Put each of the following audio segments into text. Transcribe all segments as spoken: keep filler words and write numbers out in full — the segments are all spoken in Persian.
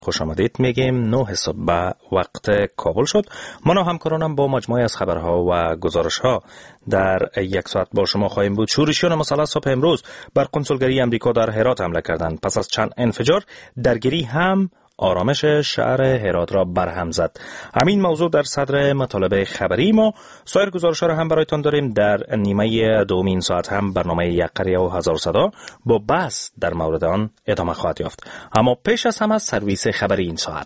خوش آمدید میگیم. نه صبح به وقت کابل شد. من و همکارانم با مجموعه از خبرها و گزارشها در یک ساعت با شما خواهیم بود. شورشیان مسلح صبح امروز بر کنسولگری امریکا در هرات حمله کردند. پس از چند انفجار درگیری هم آرامش شهر هرات را برهم زد. همین موضوع در صدر مطالب خبری ما. سایر گزارش‌ها را هم برایتان داریم. در نیمه دومین ساعت هم برنامه یک قریه و هزار صدا با بحث در مورد آن ادامه خواهد یافت. اما پیش از همه سرویس خبری این ساعت.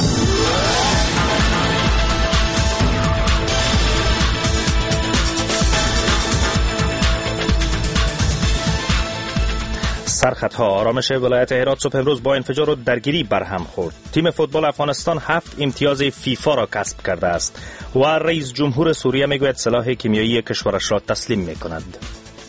سرخطها. آرامش ولایت هرات صبح امروز با انفجار و درگیری برهم خورد. تیم فوتبال افغانستان هفت امتیاز فیفا را کسب کرده است و رئیس جمهور سوریه میگوید سلاح کیمیایی کشورش را تسلیم میکند.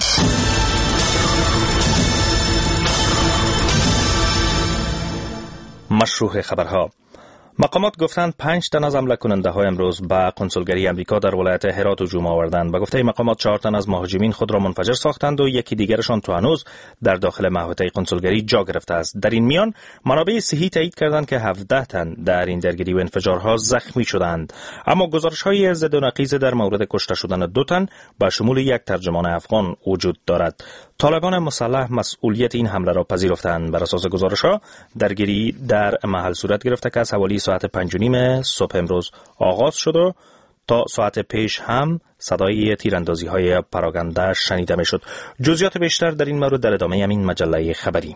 مشروع خبرها. مقامات گفتند پنج تن از حمله کننده های امروز به کنسولگری امریکا در ولایت هرات هجوم آوردند. به گفته مقامات چهار تن از مهاجمین خود را منفجر ساختند و یکی دیگرشان تا هنوز در داخل محوطه کنسولگری جا گرفته است. در این میان منابع صحی تایید کردند که هفده تن در این درگیری و انفجارها زخمی شدند. اما گزارش های ضد و نقیض در مورد کشته شدن دو تن به شمول یک ترجمان افغان وجود دارد. طالبان مسلح مسئولیت این حمله را پذیرفتند. بر اساس گزارش‌ها درگیری در محل صورت گرفته که از حوالی ساعت پنج و نیم صبح امروز آغاز شد و تا ساعت پیش هم صدای تیراندازی‌های پراکنده شنیده می‌شد. جزئیات بیشتر در این مورد در ادامه همین مجله خبری.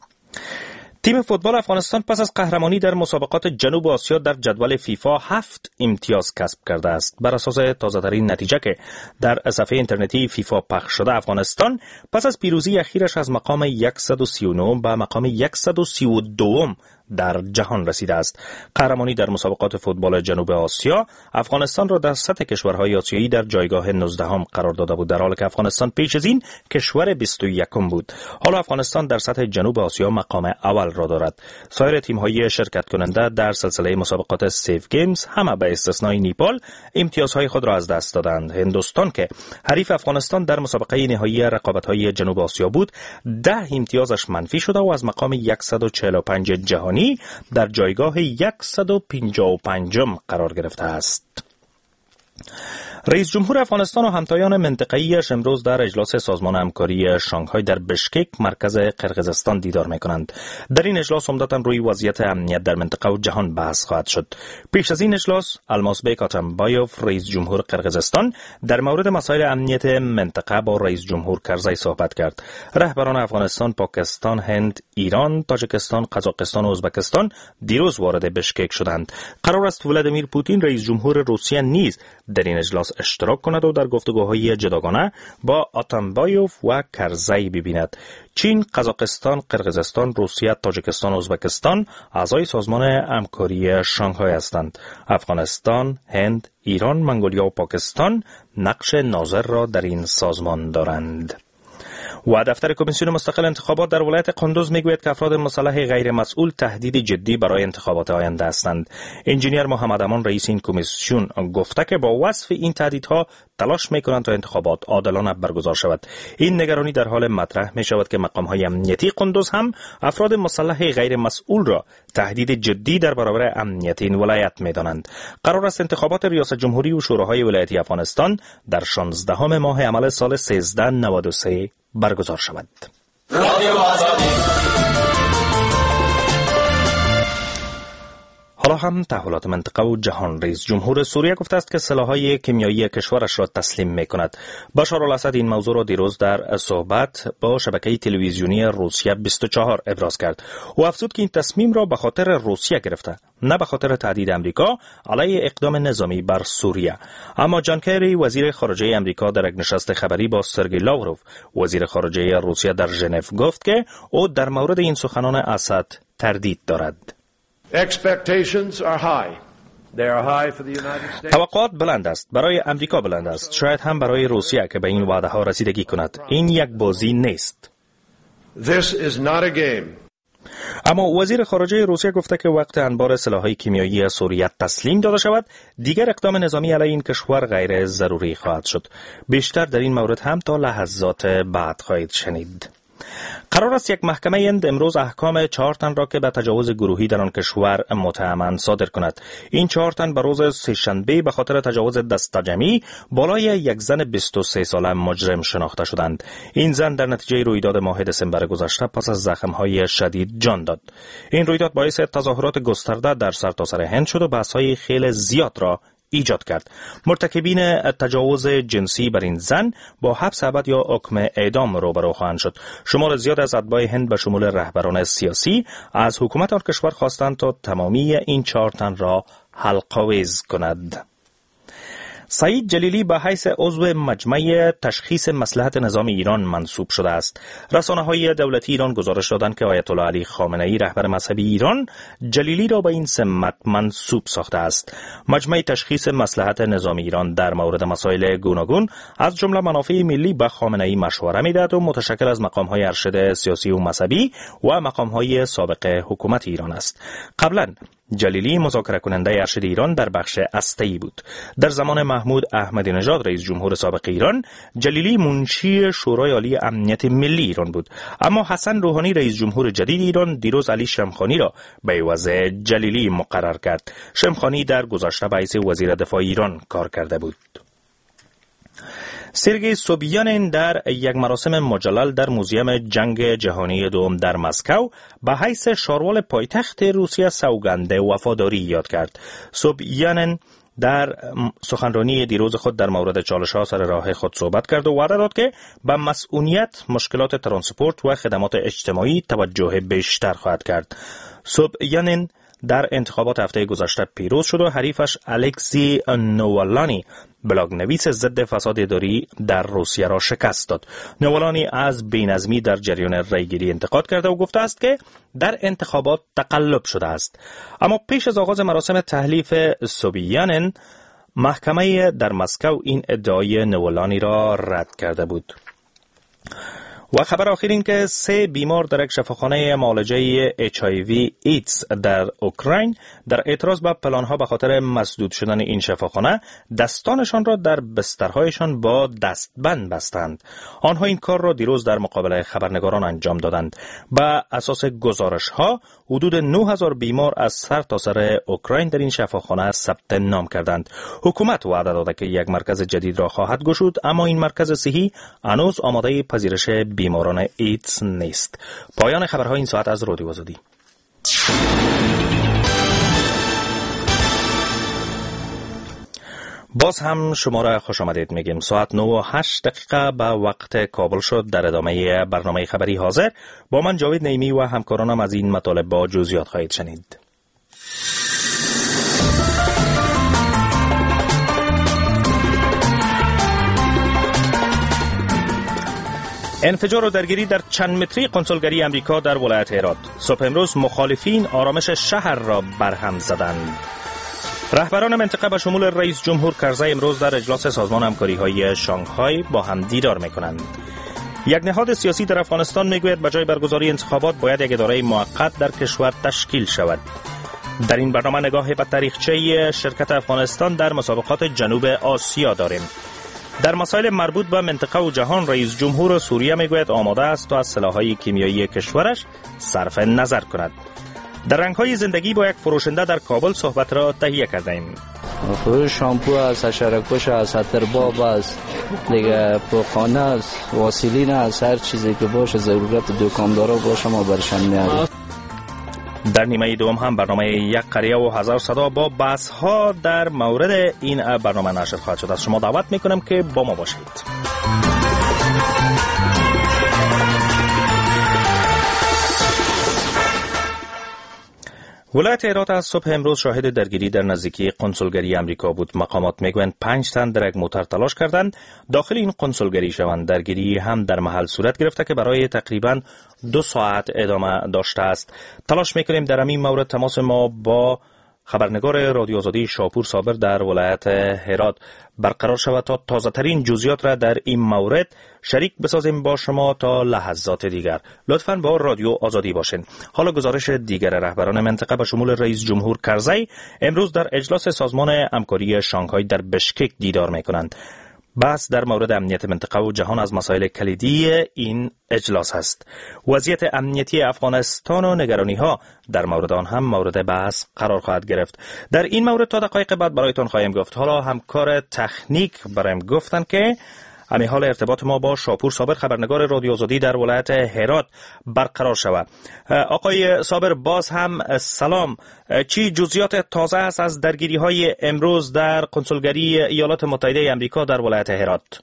تیم فوتبال افغانستان پس از قهرمانی در مسابقات جنوب آسیا در جدول فیفا هفت امتیاز کسب کرده است. بر اساس تازه‌ترین نتیجه که در صفحه اینترنتی فیفا پخش شده، افغانستان پس از پیروزی اخیرش از مقام صد و سی و نه به مقام صد و سی و دو در جهان رسیده است. قهرمانی در مسابقات فوتبال جنوب آسیا افغانستان را در سطح کشورهای آسیایی در جایگاه نوزدهم قرار داده بود، در حالی که افغانستان پیش از این کشور بیست و یکم بود. حالا افغانستان در سطح جنوب آسیا مقام اول را دارد. سایر تیم‌های شرکت کننده در سلسله مسابقات سیف گیمز همه به استثنای نیپال امتیازهای خود را از دست دادند. هندوستان که حریف افغانستان در مسابقه نهایی رقابت‌های جنوب آسیا بود، ده امتیازش منفی شده و از مقام صد و چهل و پنج جهانی در جایگاه صد و پنجاه و پنج قرار گرفته است. رئیس جمهور افغانستان و همتایان منطقه‌ایش امروز در اجلاس سازمان همکاری شانگهای در بشکک مرکز قرقیزستان دیدار می‌کنند. در این اجلاس عمدتاً روی وضعیت امنیت در منطقه و جهان بحث خواهد شد. پیش از این اجلاس المازبek آتامبایوف رئیس جمهور قرقیزستان در مورد مسائل امنیت منطقه با رئیس جمهور کرزی صحبت کرد. رهبران افغانستان، پاکستان، هند، ایران، تاجیکستان، قزاقستان و ازبکستان دیروز وارد بشکک شدند. قرار است ولادیمیر پوتین رئیس جمهور روسیه نیز در این اجلاس اشتراک کند و در گفتگوهای جداگانه با آتامبایوف و کرزی ببیند. چین، قزاقستان، قرقیزستان، روسیه، تاجیکستان و ازبکستان اعضای سازمان همکاری شانگهای هستند. افغانستان، هند، ایران، منگولیا و پاکستان نقش ناظر را در این سازمان دارند. و دفتر کمیسیون مستقل انتخابات در ولایت قندوز میگوید که افراد مسلح غیر مسئول تهدید جدی برای انتخابات آینده هستند. انجینیر محمد امان رئیس این کمیسیون گفته که با وصف این تهدیدها تلاش میکنند تا انتخابات عادلانه برگزار شود. این نگرانی در حال مطرح می شود که مقام‌های امنیتی قندوز هم افراد مسلح غیر مسئول را تهدید جدی در برابر امنیت این ولایت میدانند. قرار است انتخابات ریاست جمهوری و شوراهای ولایتی افغانستان در شانزدهم ماه عمل سال سیزده نود و سه برگزار شود. حالا هم تحولات منطقه و جهان. رئیس جمهور سوریه گفته است که سلاح‌های کیمیایی کشورش را تسلیم می‌کند. بشار الاسد این موضوع را دیروز در صحبت با شبکه تلویزیونی روسیه بیست و چهار ابراز کرد. او افزود که این تصمیم را به خاطر روسیه گرفته، نه به خاطر تهدید امریکا علیه اقدام نظامی بر سوریه. اما جان کری وزیر خارجه امریکا در یک نشست خبری با سرگئی لاوروف وزیر خارجه روسیه در ژنو گفت که او در مورد این سخنان اسد تردید دارد. Expectations are high. They are high for the United States. توقعات بلند است. برای امریکا بلند است. شاید هم برای روسیه که به این وعده ها رسیدگی کند. این یک بازی نیست. This is not a game. اما وزیر خارجه روسیه گفته که وقت انبار سلاح‌های کیمیایی سوریه تسلیم داده شود، دیگر اقدام نظامی علیه این کشور غیر ضروری خواهد شد. بیشتر در این مورد هم تا لحظات بعد خواهید شنید. قرار است یک محکمه هند امروز احکام چهار تن را که به تجاوز گروهی در آن کشور متهمند صادر کند. این چهار تن به روز سه‌شنبه به خاطر تجاوز دستجمعی بالای یک زن بیست و سه ساله مجرم شناخته شدند. این زن در نتیجه رویداد ماه دسامبر گذشته پس از زخم‌های شدید جان داد. این رویداد باعث تظاهرات گسترده در سرتاسر هند شد و بحث‌های خیلی زیاد را ایجاد کرد. مرتکبین تجاوز جنسی بر این زن با حبس ابد یا حکم اعدام روبرو خواهند شد. شمار زیاد از اتباع هند به شمول رهبران سیاسی از حکومت آن کشور خواستند تا تمامی این چهار تن را حلق‌آویز کند. سعید جلیلی به حیث عضو مجمع تشخیص مصلحت نظام ایران منصوب شده است. رسانه‌های دولتی ایران گزارش دادند که آیت الله علی خامنه‌ای رهبر مذهبی ایران جلیلی را به این سمت منصوب ساخته است. مجمع تشخیص مصلحت نظام ایران در مورد مسائل گوناگون از جمله منافع ملی به خامنه‌ای مشوره می‌دهد و متشکل از مقام‌های ارشد سیاسی و مذهبی و مقام‌های سابق حکومت ایران است. قبلاً جلیلی مذاکره کننده ارشد ایران در بخش استه‌ای بود. در زمان محمود احمدی نژاد رئیس جمهور سابق ایران، جلیلی منشی شورای عالی امنیت ملی ایران بود. اما حسن روحانی رئیس جمهور جدید ایران دیروز علی شمخانی را به عوض جلیلی مقرر کرد. شمخانی در گذشته به حیث وزیر دفاع ایران کار کرده بود. سرگئی سوبیانین در یک مراسم مجلل در موزیم جنگ جهانی دوم در مسکو به حیث شاروال پایتخت روسیه سوگند وفاداری یاد کرد. سوبیانین در سخنرانی دیروز خود در مورد چالش‌ها سر راه خود صحبت کرد و وعده داد که به مسئولیت مشکلات ترانسپورت و خدمات اجتماعی توجه بیشتر خواهد کرد. سوبیانین در انتخابات هفته گذشته پیروز شد و حریفش الکسی نوالانی بلاگ نویس ضد فساد اداری در روسیه را شکست داد. نوالانی از بی‌نظمی در جریان رایگیری انتقاد کرده و گفته است که در انتخابات تقلب شده است. اما پیش از آغاز مراسم تحلیف سوبیانین، محکمه در مسکو این ادعای نوالانی را رد کرده بود. و خبر آخر این که سه بیمار در یک شفاخانه معالجه اچ آی وی ایدز در اوکراین در اعتراض به پلانها به خاطر مسدود شدن این شفاخانه دستانشان را در بسترهایشان با دستبند بستند. آنها این کار را دیروز در مقابل خبرنگاران انجام دادند. به اساس گزارش ها حدود نه هزار بیمار از سر تا سر اوکراین در این شفاخانه ثبت نام کردند. حکومت وعده داده که یک مرکز جدید را خواهد گشود، اما این مرکز صحی هنوز آماده پذیرش بیماران ایدز نیست. پایان خبرهای این ساعت از رادیو آزادی. باز هم شما را خوش آمدید میگیم. ساعت نه و هشت دقیقه به وقت کابل شد. در ادامه برنامه خبری حاضر با من جاوید نیمی و همکارانم از این مطالب با جزئیات خواهید شنید. انفجار و درگیری در چند متری کنسولگری امریکا در ولایت هرات. صبح امروز مخالفین آرامش شهر را برهم زدند. رهبران منطقه به شمول رئیس جمهور کرزی امروز در اجلاس سازمان همکاری‌های شانگهای با هم دیدار می‌کنند. یک نهاد سیاسی در افغانستان میگوید به جای برگزاری انتخابات باید یک اداره موقت در کشور تشکیل شود. در این برنامه نگاهی به تاریخچه شرکت افغانستان در مسابقات جنوب آسیا داریم. در مسائل مربوط به منطقه و جهان رئیس جمهور سوریه میگوید آماده است تا از سلاح‌های کیمیایی کشورش صرف نظر کند. در رنگ‌های زندگی با یک فروشنده در کابل صحبت را تهیه کردیم. فروش شامپو است، حشره‌کش است، عطرباب است، دیگه پوخانه است، واسیلین است، هر چیزی که باشه ضرورت دکاندارا باشه ما برشان میاریم. در نیمه دوم هم برنامه یک قریه و هزار صدا با بحث ها در مورد این برنامه نشر خواهد شد. از شما دعوت میکنم که با ما باشید. ولایت هرات از صبح امروز شاهد درگیری در نزدیکی قنسولگری امریکا بود. مقامات میگویند پنج تن در یک موتر تلاش کردند داخل این قنسولگری شوند. درگیری هم در محل صورت گرفته که برای تقریباً دو ساعت ادامه داشته است. تلاش میکنیم در این مورد تماس ما با خبرنگار رادیو آزادی شاپور صابر در ولایت هرات برقرار شود تا تازه ترین جزئیات را در این مورد شریک بسازیم با شما تا لحظات دیگر. لطفاً با رادیو آزادی باشین. حالا گزارش دیگر رهبران منطقه به شمول رئیس جمهور کرزی امروز در اجلاس سازمان همکاری شانگهای در بشکک دیدار میکنند. بحث در مورد امنیت منطقه و جهان از مسائل کلیدی این اجلاس است. وضعیت امنیتی افغانستان و نگرانی ها در مورد آن هم مورد بحث قرار خواهد گرفت. در این مورد تا دقایق بعد برایتون خواهیم گفت. حالا همکار تکنیک برایم گفتن که همین حال ارتباط ما با شاپور صابر خبرنگار رادیو آزادی در ولایت هرات برقرار شود. آقای صابر باز هم سلام. چی جزئیات تازه است از درگیری های امروز در کنسولگری ایالات متحده آمریکا در ولایت هرات؟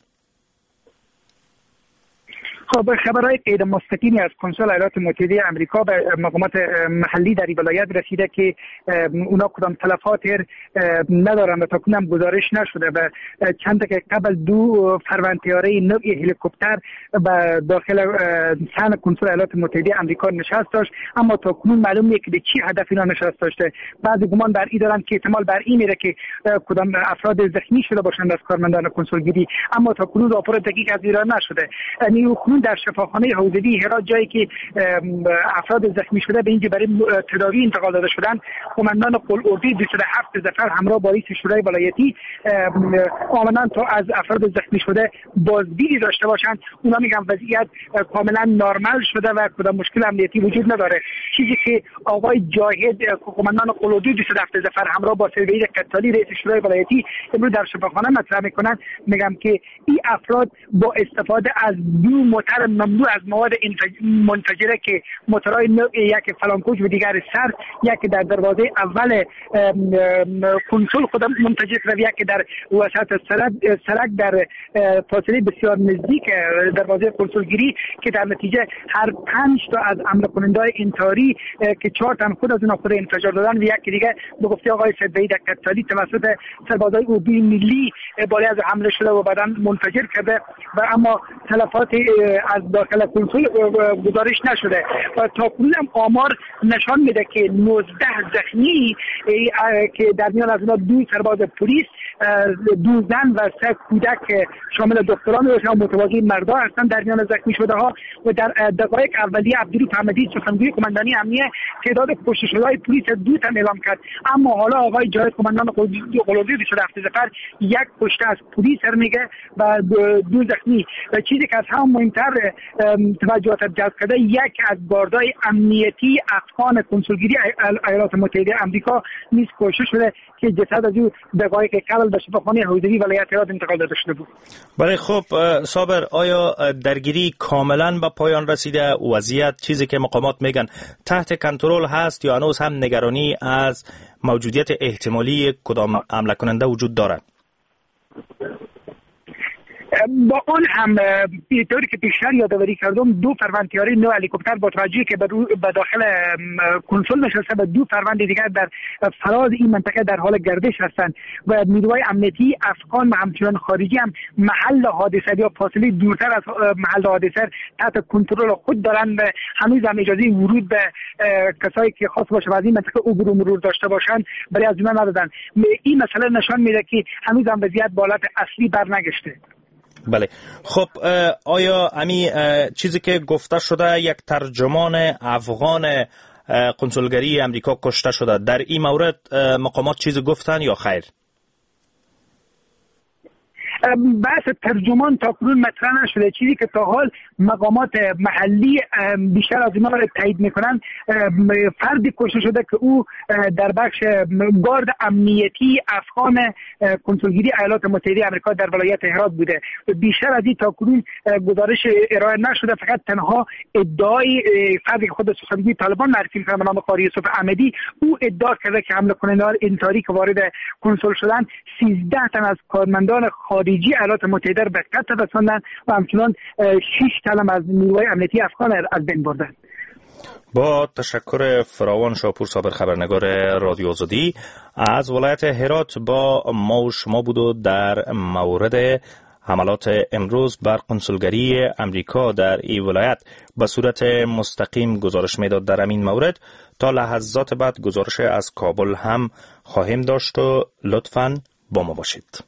خب خبرهای غیر مستقیمی از کنسول ایالات متحده آمریکا به مقامات محلی در این ولایت رسیده که اونا کدام تلفات ندارن و تا کنم گزارش نشده. و چند دقیقه قبل دو فروند طیاره نوع هلیکوپتر به داخل صحن کنسول ایالات متحده آمریکا نشست داشت، اما تا کنون معلوم نیست که به چی هدف اینا نشست داشته. بعضی گمان بر این دارن که احتمال بر این میره که کدام افراد زخمی شده باشند از کارمندان کنسولگری، اما تا کنون راپور دقیق از ایران نشده. یعنی در شفاخانه حوزوی هرات جایی که افراد زخمی شده به اینجا برای تداوی انتقال داده شدن، قماندان قلعه‌ای بیست و هفت ظفر همراه با رئیس شورای ولایتی آمدن تا از افراد زخمی شده بازدیدی داشته باشند. اونا میگن وضعیت کاملا نرمال شده و کدام مشکل امنیتی وجود نداره. چیزی که آقای جاهد قماندان قلعه‌ای بیست و هفت ظفر همراه با سرویر قتالی رئیس شورای ولایتی امروز در شفاخانه مطرح میکنن، میگم که این افراد با استفاده از دو موتر ممنوع از مواد منفجره که موتورهای نوع یک فلانکوچ و دیگر سر، یک در دروازه اول کنسول خود منفجر شده و یک در وسط سرک سرک در فاصله بسیار نزدیک دروازه کنسولگری که در نتیجه هر پنج تا از حمله کننده‌های انتحاری که چهار تن خود از اونها خود انفجار دادن و یک دیگه به گفته آقای سید قتالی توسط سربازای اوبی ملی بالای از حمله شده و بعداً منفجر کرده و اما تلفات از داخل کنسول گزارش نشده. و تا کنون آمار نشان میده که نوزده زخمی که در میان از اونها دو سرباز پلیس، دو زن و سه کودک شامل دختران و متوازی مردا هستند در میان زخمی شده ها. و در دقایق اولیه عبدالروف احمدی سخنگوی قماندانی امنیه تعداد کشته شده‌های پلیس دو تن اعلام کرد، اما حالا آقای جاهد قماندان قلعه‌ای بیست و هفت ظفر یک کشته از پلیس میگه و دو زخمی. و چیزی که از هم مهمتر توجهات جلب کرده، یک از گاردهای امنیتی افغان کنسولگری ایالات متحده آمریکا نیز کشته شده که جسد از او دقایق قبل به شفاخانه حوزوی ولایت هرات انتقال داده شده بود. بله خب صابر، آیا درگیری کاملا به پایان رسیده؟ وضعیت چیزی که مقامات میگن تحت کنترل هست یا هنوز هم نگرانی از موجودیت احتمالی کدام حمله کننده وجود دارد؟ با آن هم طوری که پیشتر یادآوری کردم، دو فروند طیاره نو هلیکوپتر با توجهی که به داخل کنسول نشسته و دو فروند دیگر در فراز این منطقه در حال گردش هستند و نیروهای امنیتی افغان و همچنان خارجی هم محل حادثه یا فاصله دورتر از محل حادثه تحت کنترل خود دارند و هنوز هم اجازه ورود به کسایی که خاص باشه و از این منطقه عبور و مرور داشته باشند برای از اونها ندادن. این مسئله نشان میده که هنوز هم وضعیت به حالت اصلی برنگشته. بله خب، آیا امی چیزی که گفته شده یک ترجمان افغان کنسولگری امریکا کشته شده، در این مورد مقامات چیزی گفتن یا خیر؟ بحث ترجمان تا کنون مطرح نشده. چیزی که تا حال مقامات محلی بیشتر از اینا را تایید میکنن، فردی کشته شده که او در بخش گارد امنیتی افغان کنسولگری ایالات متحده آمریکا در ولایت هرات بوده. بیشتر از این تا کنون گزارش ارائه نشده. فقط تنها ادعای فردی که خود سخنگوی طالبان معرفی میکنه به نام قاری یوسف احمدی، او ادعا کرده که حمله کنندگان انتحاری که وارد کنسول شدن سیزده تن از کارمندان خارجی ایالات متحده به قتل رساندن و همچنان شش تن از نیروهای امنیتی افغان از بین بردن. با تشکر فراوان شاپور صابر خبرنگار رادیو آزادی از ولایت هرات با ما و شما بود و در مورد حملات امروز بر کنسولگری امریکا در این ولایت به صورت مستقیم گزارش میداد. در این مورد تا لحظات بعد گزارش از کابل هم خواهیم داشت و لطفاً با ما باشید.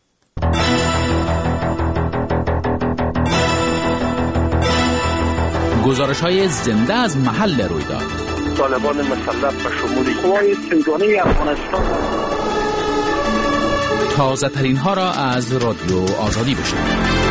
گزارش‌های زنده از محل رویداد. طالبان مسلح به شمول قوای سیگانه افغانستان تازه ترین ها را از رادیو آزادی بشنوید.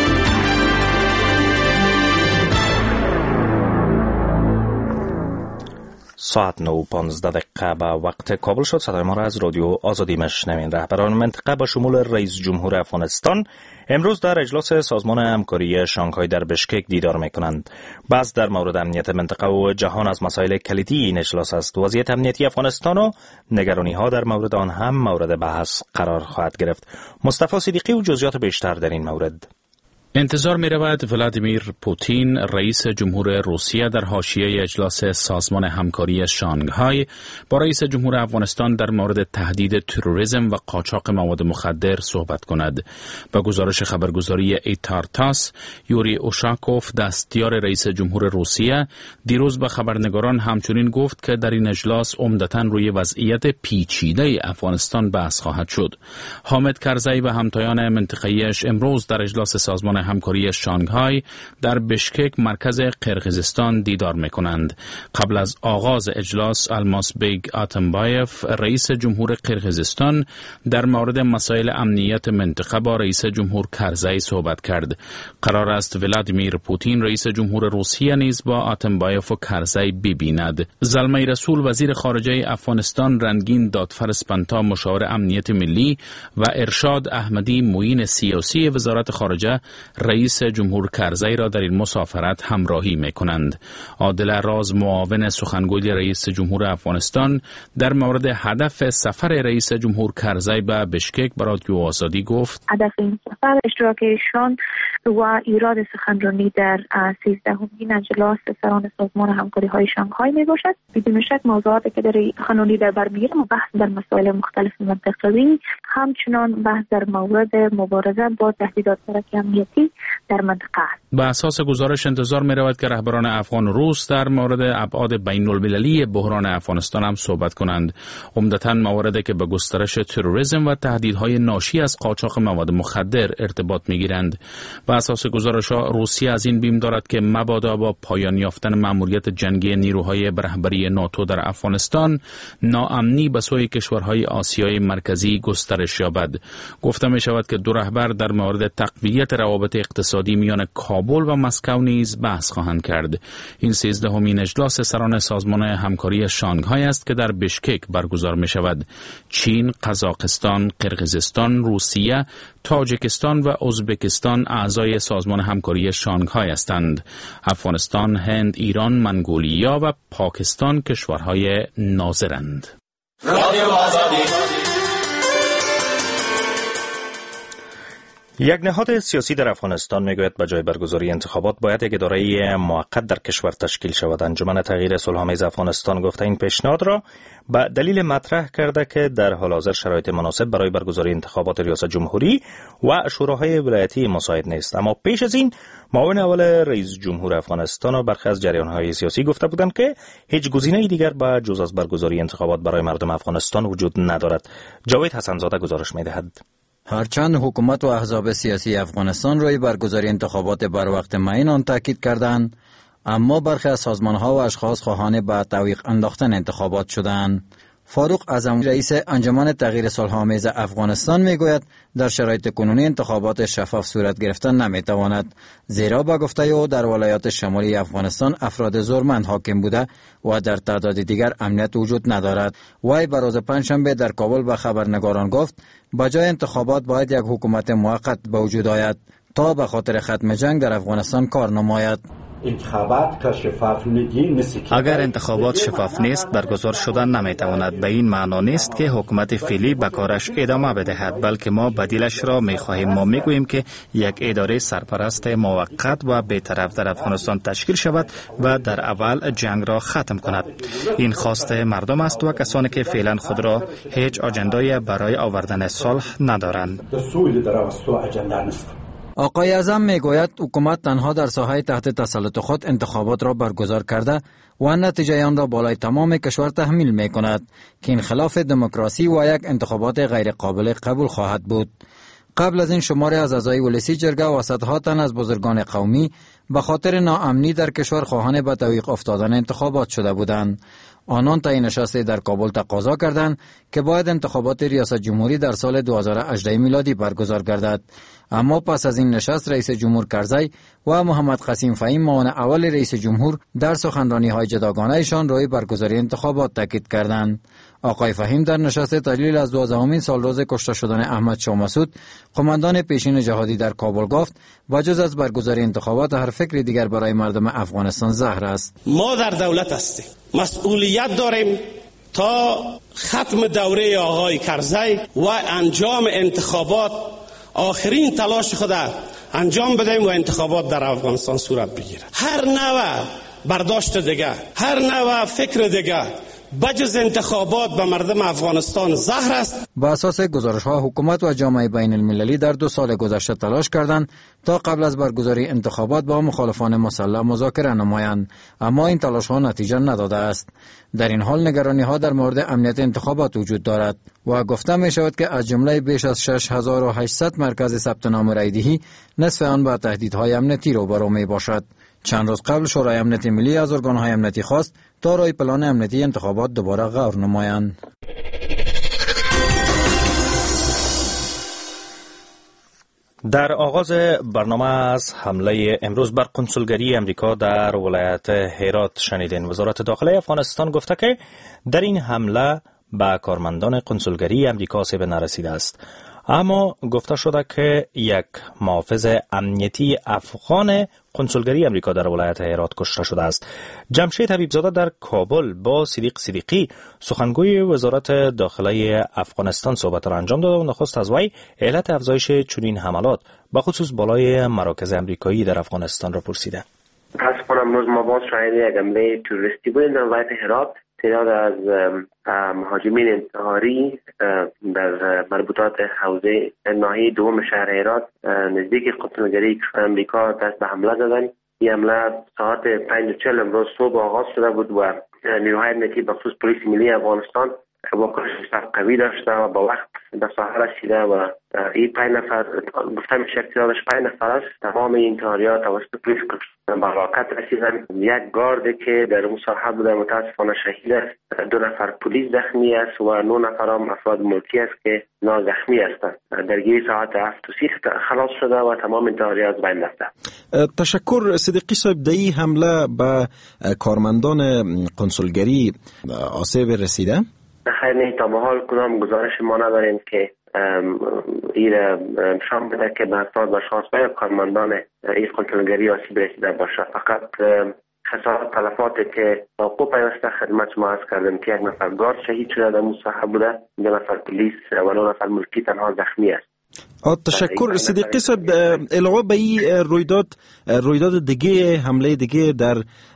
ساعت نه و پانزده دقیقه به وقت کابل شد. صدای ما را از رادیو آزادی میشنوید. رهبران منطقه با شمول رئیس جمهور افغانستان امروز در اجلاس سازمان همکاری شانگهای در بشکک دیدار میکنند. بحث در مورد امنیت منطقه و جهان از مسائل کلیدی این اجلاس است. وضعیت امنیتی افغانستان و نگرانی ها در مورد آن هم مورد بحث قرار خواهد گرفت. مصطفی صدیقی و جزئیات بیشتر در این مورد. انتظار می رود ولادیمیر پوتین رئیس جمهور روسیه در حاشیه اجلاس سازمان همکاری شانگهای با رئیس جمهور افغانستان در مورد تهدید تروریسم و قاچاق مواد مخدر صحبت کند. با گزارش خبرگزاری ایتارتاس، یوری اوشاکوف دستیار رئیس جمهور روسیه دیروز به خبرنگاران همچنین گفت که در این اجلاس عمدتاً روی وضعیت پیچیده افغانستان بحث خواهد شد. حامد کرزی و همتایان منطقه‌ایش امروز در اجلاس سازمان همکاری شانگهای در بشکک مرکز قرقیزستان دیدار می‌کنند. قبل از آغاز اجلاس الماسبیگ آتمبایف رئیس جمهور قرقیزستان در مورد مسائل امنیت منطقه با رئیس جمهور کرزی صحبت کرد. قرار است ولادیمیر پوتین رئیس جمهور روسیه نیز با آتمبایف و کرزی ببیند. زلمه رسول وزیر خارجه افغانستان رنگین دادفر سپنتا مشاور امنیت ملی و ارشاد احمدی معین سیاسی وزارت خارجه رئیس جمهور کرزی را در این مسافرت همراهی می‌کنند. عادل راز معاون سخنگوی رئیس جمهور افغانستان در مورد هدف سفر رئیس جمهور کرزی به بشکک به رادیو آزادی گفت: هدف این سفر اشتراک ایشان و ایراد سخنرانی در سیزدهمین اجلاس سران سازمان همکاری‌های شانگهای میباشد. بدون شک موضوعاتی که در سخنرانی در بر می‌گیرد و بحث در مسائل مختلف منطقه‌ای، همچنان بحث در مورد مبارزه با تهدیدات ترقی امنیتی در منطقه است. به اساس گزارش انتظار می رود که رهبران افغان و روس در مورد ابعاد بین المللی بحران افغانستان هم صحبت کنند. عمدتاً مواردی که به گسترش تروریسم و تهدیدهای ناشی از قاچاق مواد مخدر ارتباط می گیرند. به اساس گزارش‌ها روسیه از این بیم دارد که مبادا با پایان یافتن مأموریت جنگی نیروهای رهبری ناتو در افغانستان، ناامنی به سوی کشورهای آسیای مرکزی گسترش یابد. گفته می شود که دو رهبر در مورد تقویت روابط اقتصادی میان کابل و مسکو نیز بحث خواهند کرد. این سیزدهمین اجلاس سران سازمان همکاری شانگهای است که در بشکک برگزار می شود. چین، قزاقستان، قرقیزستان، روسیه، تاجیکستان و ازبکستان اعضای سازمان همکاری شانگهای هستند. افغانستان، هند، ایران، منگولیا و پاکستان کشورهای ناظرند. رادیو آزادی. یک نهاد سیاسی در افغانستان میگوید به جای برگزاری انتخابات باید یک اداره موقت در کشور تشکیل شود. انجمن تغییر صلح‌آمیز افغانستان گفته این پیشنهاد را به دلیل مطرح کرده که در حال حاضر شرایط مناسب برای برگزاری انتخابات ریاست جمهوری و شوراهای ولایتی مساعد نیست. اما پیش از این معاون اول رئیس جمهور افغانستان و برخی از جریان‌های سیاسی گفته بودند که هیچ گزینه‌ای دیگر به جز از برگزاری انتخابات برای مردم افغانستان وجود ندارد. جاوید حسن‌زاده گزارش می‌دهد. هرچند حکومت و احزاب سیاسی افغانستان روی برگزاری انتخابات بر وقت معین آن تاکید کردند، اما برخی از سازمان‌ها و اشخاص خواهان به تعویق انداختن انتخابات شدند. فاروق اعظم رئیس انجمن تغییر صلح‌آمیز افغانستان میگوید در شرایط کنونی انتخابات شفاف صورت گرفتن نمیتواند، زیرا با گفته او در ولایات شمالی افغانستان افراد زورمند حاکم بوده و در تعداد دیگر امنیت وجود ندارد. وی بر روز پنجشنبه در کابل به خبرنگاران گفت با جای انتخابات باید یک حکومت موقت به وجود آید تا به خاطر ختم جنگ در افغانستان کار نماید. اگر انتخابات شفاف نیست برگزار شدن نمیتواند. به این معنا نیست که حکومت فعلی به کارش ادامه بدهد، بلکه ما بدیلش را میخواهیم. ما میگوییم که یک اداره سرپرست موقت و بی‌طرف در افغانستان تشکیل شود و در اول جنگ را ختم کند. این خواست مردم است و کسانی که فعلا خود را هیچ اجندای برای آوردن صلح ندارند. آقای اعظم میگوید حکومت تنها در ساحه تحت تسلط خود انتخابات را برگزار کرده و نتیجه آن را بالای تمام کشور تحمیل می کند که این خلاف دموکراسی و یک انتخابات غیر قابل قبول خواهد بود. قبل از این شماری از اعضای ولسی جرگه و صدها تن از بزرگان قومی به خاطر ناامنی در کشور خواهان به تعویق افتادن انتخابات شده بودند. آنان تا این نشست در کابل تقاضا کردند که باید انتخابات ریاست جمهوری در سال دو هزار و هجده میلادی برگزار گردد. اما پس از این نشست رئیس جمهور کرزی و محمد قاسم فهیم معاون اول رئیس جمهور در سخنرانی های جداگانه ایشان روی برگزاری انتخابات تاکید کردند. آقای فهیم در نشست تحلیل از دوازدهمین سال روز کشته شدن احمد شاه مسعود قماندان پیشین جهادی در کابل گفت بجز از برگزاری انتخابات هر فکر دیگر برای مردم افغانستان زهر است. ما در دولت هستیم، مسئولیت داریم تا ختم دوره آقای کرزی و انجام انتخابات آخرین تلاش خود انجام بدهیم و انتخابات در افغانستان صورت بگیره. هر نوع برداشت دیگه، هر نوع فکر دیگه بجز انتخابات به مردم افغانستان زهر است. با اساس گزارش ها حکومت و جامعه بین المللی در دو سال گذشته تلاش کردند تا قبل از برگزاری انتخابات با مخالفان مسلح مذاکره نمایند، اما این تلاش ها نتیجه نداده است. در این حال نگرانی ها در مورد امنیت انتخابات وجود دارد و گفته می شود که از جمله بیش از شش هزار و هشتصد مرکز ثبت نام رایدهی نصف آن با تهدیدهای امنیتی روبرو می باشد. چند روز قبل شورای امنیت ملی از ارگان‌های امنیتی خواست تا روی پلان امنیتی انتخابات دوباره غور نمایند. در آغاز برنامه از حمله امروز بر کنسولگری امریکا در ولایت هرات شنیدین. وزارت داخله افغانستان گفته که در این حمله به کارمندان کنسولگری امریکا آسیب نرسیده است، اما گفته شده که یک محافظ امنیتی افغان کنسولگری امریکا در ولایت هرات کشته شده است. جمشید حبیبزاده در کابل با صدیق صدیقی سخنگوی وزارت داخله افغانستان صحبت را انجام داد و نخست از وی علت افزایش چنین حملات به خصوص بالای مراکز امریکایی در افغانستان را پرسیده. متاسفانه امروز ما باز شاهد یک حمله تروریستی بودیم در ولایت هرات. تعداد از مهاجمین انتحاری در مربوطات حوزه ناحیه دوم شهر هرات نزدیک کنسولگری کشور امریکا دست به حمله زدند. این حمله ساعت پنج و چهل امروز صبح آغاز شده بود و نیروهای امنیتی بخصوص پلیس ملی افغانستان واکنش قوی داشته و با وقت به ساحه رسیده و این پنج نفر گفته میشه که تعدادش پنج نفر است. تمام این انتحاریات توسط پلیس به هلاکت رسیدند. یک گارد که در اون ساحه بوده متاسفانه شهید است، دو نفر پلیس زخمی است و نه نفر هم افراد ملکی است که نازخمی هستند. درگیری ساعت هفت و سی خلاص شده و تمام انتحاریات از بین رفته. تشکر صدیقی صاحب. در این حمله به کارمندان کنسولگری آسیب رسیده؟ خیر نه، تا به حال کدام گزارش ما نداریم که این نشان بده که به افراد و اشخاص و کارمندان این کنسولگری آسیب رسیده باشه. فقط خسارات تلفاتی که توقع پیوسته خدمت شما عرض کردم که یک نفر گارد شهید شده در مصاحبه بوده، دو نفر پلیس و نه نفر ملکی تنها زخمی است. تشکر صدیقی صاحب. علاوه به این رویداد رویداد دیگه حمله دیگه در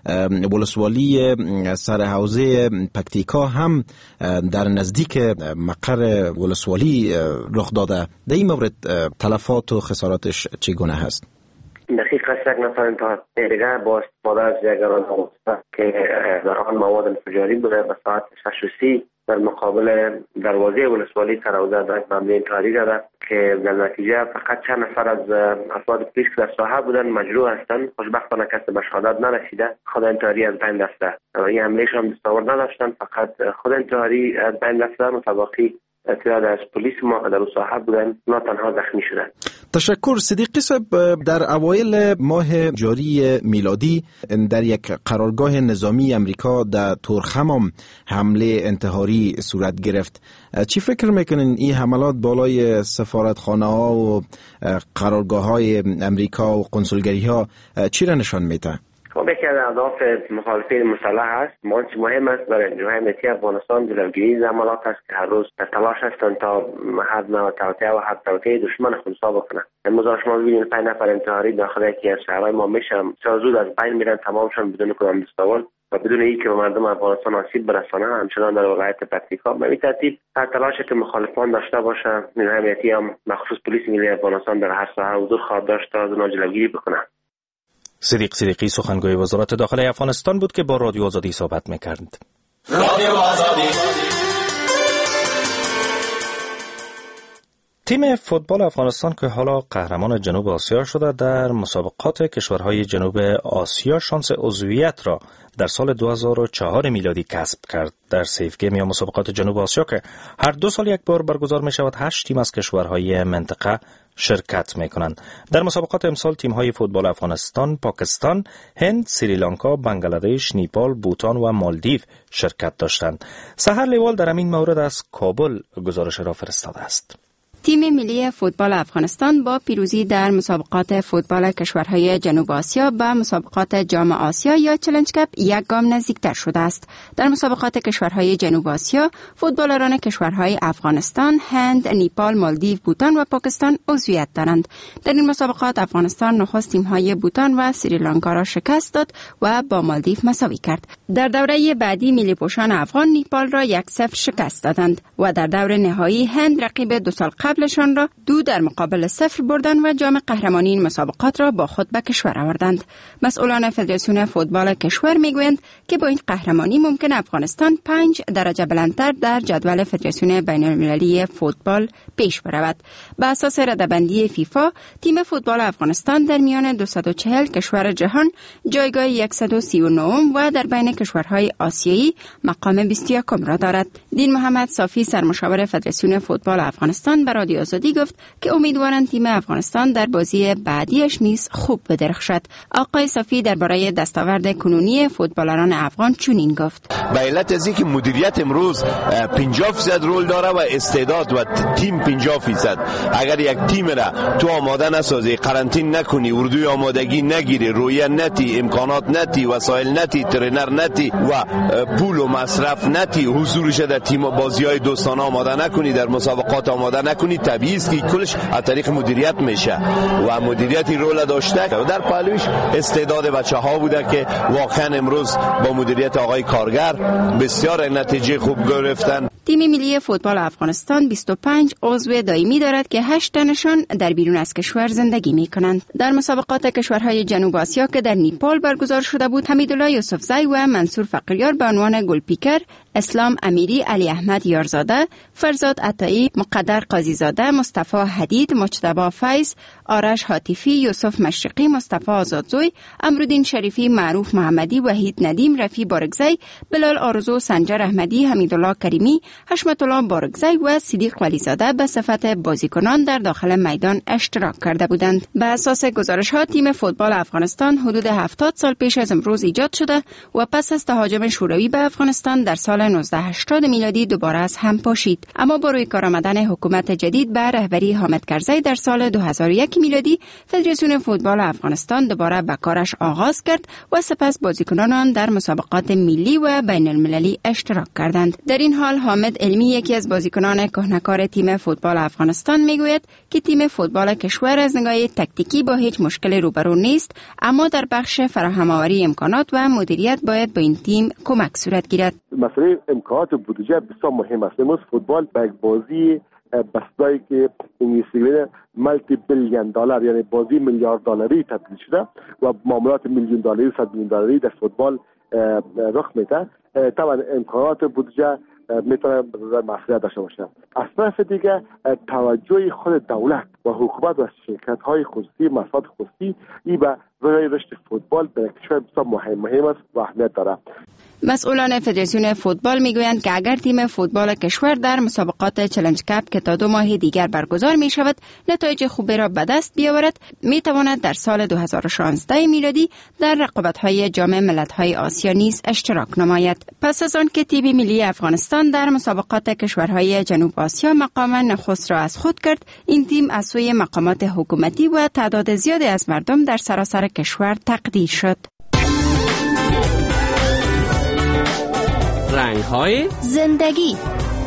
ولسوالی سر حوزه پکتیکا هم در نزدیک مقر ولسوالی رخ داده. در این مورد تلفات و خساراتش چگونه هست؟ دقیقا یک نفر انتحار دیگر با استفاده از یک راننده که در آن مواد انفجاری بوده به ساعت شش و سی در مقابل دروازه ولسوالی سرحوزه در حمله انتحاری کرده که در نتیجه فقط چند نفر از افراد پلیس که در ساحه بودن مجروح هستند. خوشبختانه کسی به شهادت نرسیده. خود انتحاری از بین رفته. این حمله شان دستاورد نداشتند، فقط خود انتحاری از بین رفته. متباقی تعداد از پلیس ما در ساحه بودن نه تنها زخمی شدند. تشکر صدیقی صاحب. در اوایل ماه جاری میلادی در یک قرارگاه نظامی امریکا در تورخم حمله انتحاری صورت گرفت. چی فکر میکنین این حملات بالای سفارتخانه ها و قرارگاه های امریکا و کنسولگری ها چی را نشان میده؟ خب یکی از اهداف مخالفین مسلح است. منچ مهم است برای نیروهای امنیتی افغانستان جلوگیری از حملات است که هر روز در تلاش هستند تا هر نوع توطئه و هر توطئه دشمن خونسا بکنند. امروز شما ببینید پنج نفر انتحاری داخل یکی از شهرهای ما میشن بسیار زود از بین میرن، تمامشان بدون کدام دستاورد و بدون اینکه به مردم افغانستان آسیب برسانه. همچنان در ولایت پکتیکا به این ترتیب هر تلاشی که مخالفان داشته باشند نیروهای امنیتی هم مخصوص پلیس ملی افغانستان در هر ساحه حضور خواهد داشت تا از اونها جلوگیری بکنند. صدیق صدیقی سخنگوی وزارت داخله افغانستان بود که با رادیو آزادی صحبت می‌کرد. رادیو آزادی. تیم فوتبال افغانستان که حالا قهرمان جنوب آسیا شده در مسابقات کشورهای جنوب آسیا شانس عضویت را در سال دو هزار و چهار میلادی کسب کرد. در سیف گیم یا مسابقات جنوب آسیا که هر دو سال یک بار برگزار می شود، هشت تیم از کشورهای منطقه شرکت می کنند. در مسابقات امسال تیم های فوتبال افغانستان، پاکستان، هند، سریلانکا، بنگلادش، نیپال، بوتان و مالدیو شرکت داشتند. سحر لیوال در این مورد از کابل گزارش را فرستاده است. تیم ملی فوتبال افغانستان با پیروزی در مسابقات فوتبال کشورهای جنوب آسیا به مسابقات جام آسیا یا چالش کاپ یک گام نزدیکتر شده است. در مسابقات کشورهای جنوب آسیا، فوتبالران کشورهای افغانستان، هند، نیپال، مالدیو، بوتان و پاکستان عضویت دارند. در این مسابقات افغانستان نخست تیم‌های بوتان و سریلانکا را شکست داد و با مالدیو مساوی کرد. در دوره بعدی ملی پوشان افغان نیپال را یک صفر شکست دادند و در دور نهایی هند رقیب دو سال قبلشان را دو در مقابل صفر بردند و جام قهرمانی این مسابقات را با خود به کشور آوردند. مسئولان فدراسیون فوتبال کشور میگویند که با این قهرمانی ممکن افغانستان پنج درجه بلندتر در جدول فدراسیون بین المللی فوتبال پیش برود. بر اساس رده‌بندی فیفا، تیم فوتبال افغانستان در میان دویست و چهل کشور جهان جایگاه صد و سی و نه و در بین کشورهای آسیایی مقام بیست و یک را دارد. دین محمد صافی سرمشاور فدراسیون فوتبال افغانستان به رادیو آزادی گفت که امیدوارند تیم افغانستان در بازی بعدیش نیز خوب بدرخشد. آقای صافی درباره دستاورد کنونی فوتبالران افغان چنین گفت: به علت از اینکه مدیریت امروز پنجاه درصد رول داره و استعداد و تیم پنجاه درصد، اگر یک تیم را تو آماده نسازی، قرنطین نکنی، اردوی آمادگی نگیری، رویه نتی، امکانات نتی، وسایل نتی، ترینر نتی و پول و مصرف نتی، حضورش در تیم بازی‌های دوستانه آماده نکنی، در مسابقات آماده نکنی، طبیعی است که کلش از طریق مدیریت میشه و مدیریتی رول داشته و در پهلوش استعداد بچه‌ها بوده که واقعا امروز با مدیریت آقای کارگر بسیار نتیجه خوب گرفتن. تیم ملی فوتبال افغانستان بیست و پنج عضو دائمی دارد که هشت تنشان در بیرون از کشور زندگی می کنند. در مسابقات کشورهای جنوب آسیا که در نیپال برگزار شده بود، حمیدالله یوسفزی و منصور فقریار به عنوان گلپیکر، اسلام امیری، علی احمد یارزاده، فرزاد عطایی، مقدر قاضیزاده، مصطفی حدید، مجتبی فیض، آرش حاتفی، یوسف مشرقی، مصطفی آزادزوی، امرالدین شریفی، معروف محمدی، وحید ندیم، رفی بارگزی، بلال آرزو، سنجر احمدی، حمیدالله کریمی، حشمت الله بارگزی و صدیق ولیزاده به صفت بازیکنان در داخل میدان اشتراک کرده بودند. به اساس گزارش ها، تیم فوتبال افغانستان حدود هفتاد سال پیش از امروز ایجاد شده و پس از تهاجم شوروی به افغانستان در سال نوزده هشتاد میلادی دوباره از هم پاشید. اما با روی کار آمدن حکومت جدید به رهبری حامد کرزی در سال دو هزار و یک میلادی، فدراسیون فوتبال افغانستان دوباره به کارش آغاز کرد و سپس بازیکنان آن در مسابقات ملی و بین المللی اشتراک کردند. در این حال حامد علمی، یکی از بازیکنان کهنه‌کار تیم فوتبال افغانستان، میگوید که تیم فوتبال کشور از نگاه تکتیکی با هیچ مشکلی روبرو نیست، اما در بخش فراهم‌آوری امکانات و مدیریت باید با این تیم کمک صورت گیرد. مسئله امکانات بودجه بسیار مهم است. امروز فوتبال به یک بازی بسیاری که انگلیسی میگن مالتی بیلیون دلار، یعنی بازی میلیارد دلاری تبدیل شده و معاملات میلیون دلاری، صد میلیون دلاری در فوتبال رخ میده. طبعا امکانات بودجه میتونه مسئله داشته باشه. از طرف دیگه توجه خود دولت و حکومت و شرکت های خصوصی، مصالح خصوصی، ای به روی رشد فوتبال در کشور بسیار مهم مهم است و اهمیت داره. مسئولان فدراسیون فوتبال میگویند که اگر تیم فوتبال کشور در مسابقات چالش کاپ که تا دو ماه دیگر برگزار می شود نتایج خوبی را به دست بیاورد، می تواند در سال دو هزار و شانزده میلادی در رقابت‌های جام ملت‌های آسیا نیز اشتراک نماید. پس از آن که تیم ملی افغانستان در مسابقات کشورهای جنوب آسیا مقام نخست را از خود کرد، این تیم از سوی مقامات حکومتی و تعداد زیادی از مردم در سراسر کشور تقدیر شد. رنگ‌های زندگی.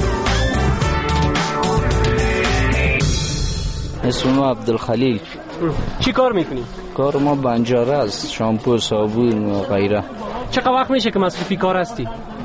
اسم ما عبدالخلیل. چی کار میکنی؟ کار ما بنجاره است، شامپو، صابون و غیره. چقدر وقت میشه که مصروفی کار هستی؟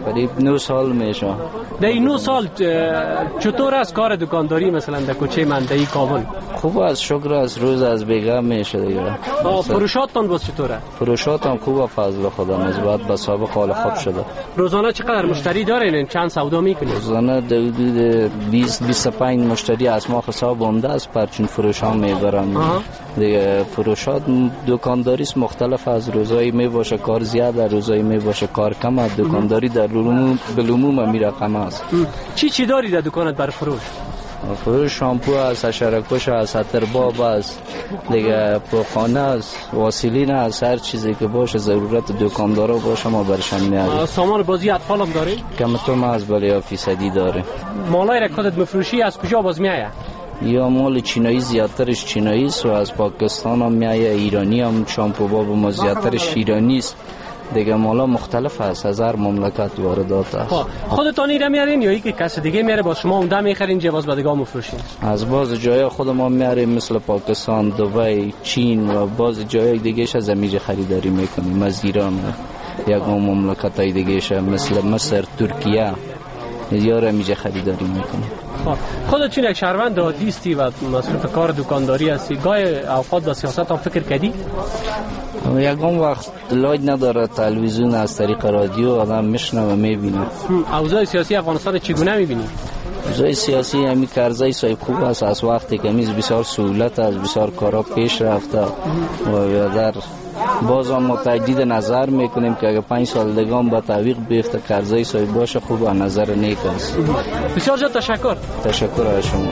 قریب نه سال میشه. در این نه سال چطور از کار دکانداری مثلا در کوچه مندهی کابل؟ خوب است، شکر است، روز از بیگه میشه دیگه. فروشاتتان باز چطوره؟ فروشاتم خوبه فضل خدا، نسبت به سابق حال خوب شده. روزانه چقدر مشتری دارین؟ چند سودا میکنید؟ روزانه حدود بیست بیست و پنج مشتری از ما حساب بنده است، پرچون فروش ها میبرم دیگه. فروشات دکانداری مختلف از روزایی می باشه کار زیاده، روزایی می باشه کار کم. دکانداری در بالعموم می رقم است. چی چی داری در دکانت بر فروش؟ فروش شامپو است، حشره‌کش است، عطرباب است دیگه، پوخانه است، واسیلین است، هر چیزی که باشه ضرورت دکاندارا باشه ما برشان میاریم. سامان بازی اطفال هم داری؟ کم تو ما از بالای فیصدی داره. مالای را خودت مفروشی از کجا باز میایه؟ یا مال چینایی زیادترش چینایی است و از پاکستان هم میایه، ایرانی هم شامپو باب ما زیادترش ایرانی است دیگه. مالا مختلف است، از هر مملکت واردات است. خودتان ایره میارین یا اینکه کسی دیگه میاره با شما اونجا میخرین جواز بدگاه مفروشین؟ از باز جای خود ما میاریم، مثل پاکستان، دبی، چین و باز جای دیگهش از امیج خریداری میکنیم، از ایران و یک مملکت های دیگهش مثل مصر، ترکیه یار امیج خریداری میکنیم. خودت چون یک شهروند عادی و مصروف کار دکانداری هستی، گاه اوقات با سیاست هم فکر کردی؟ یکم وقت لاج نداره، تلویزیون از طریق رادیو آدم میشنه و میبینه. اوضاع سیاسی افغانستان چگونه میبینی؟ اوضاع سیاسی همی کرزای صاحب خوب است، از وقتی که میز بسیار سهولت است، بسیار کارا پیش رفته و در باز هم ما تجدید نظر میکنیم که اگه پنج سال دیگه هم با تعویق بیفته کرزای صاحب باشه، خوب از نظر نیک است. بسیار جان تشکر. تشکر از شما.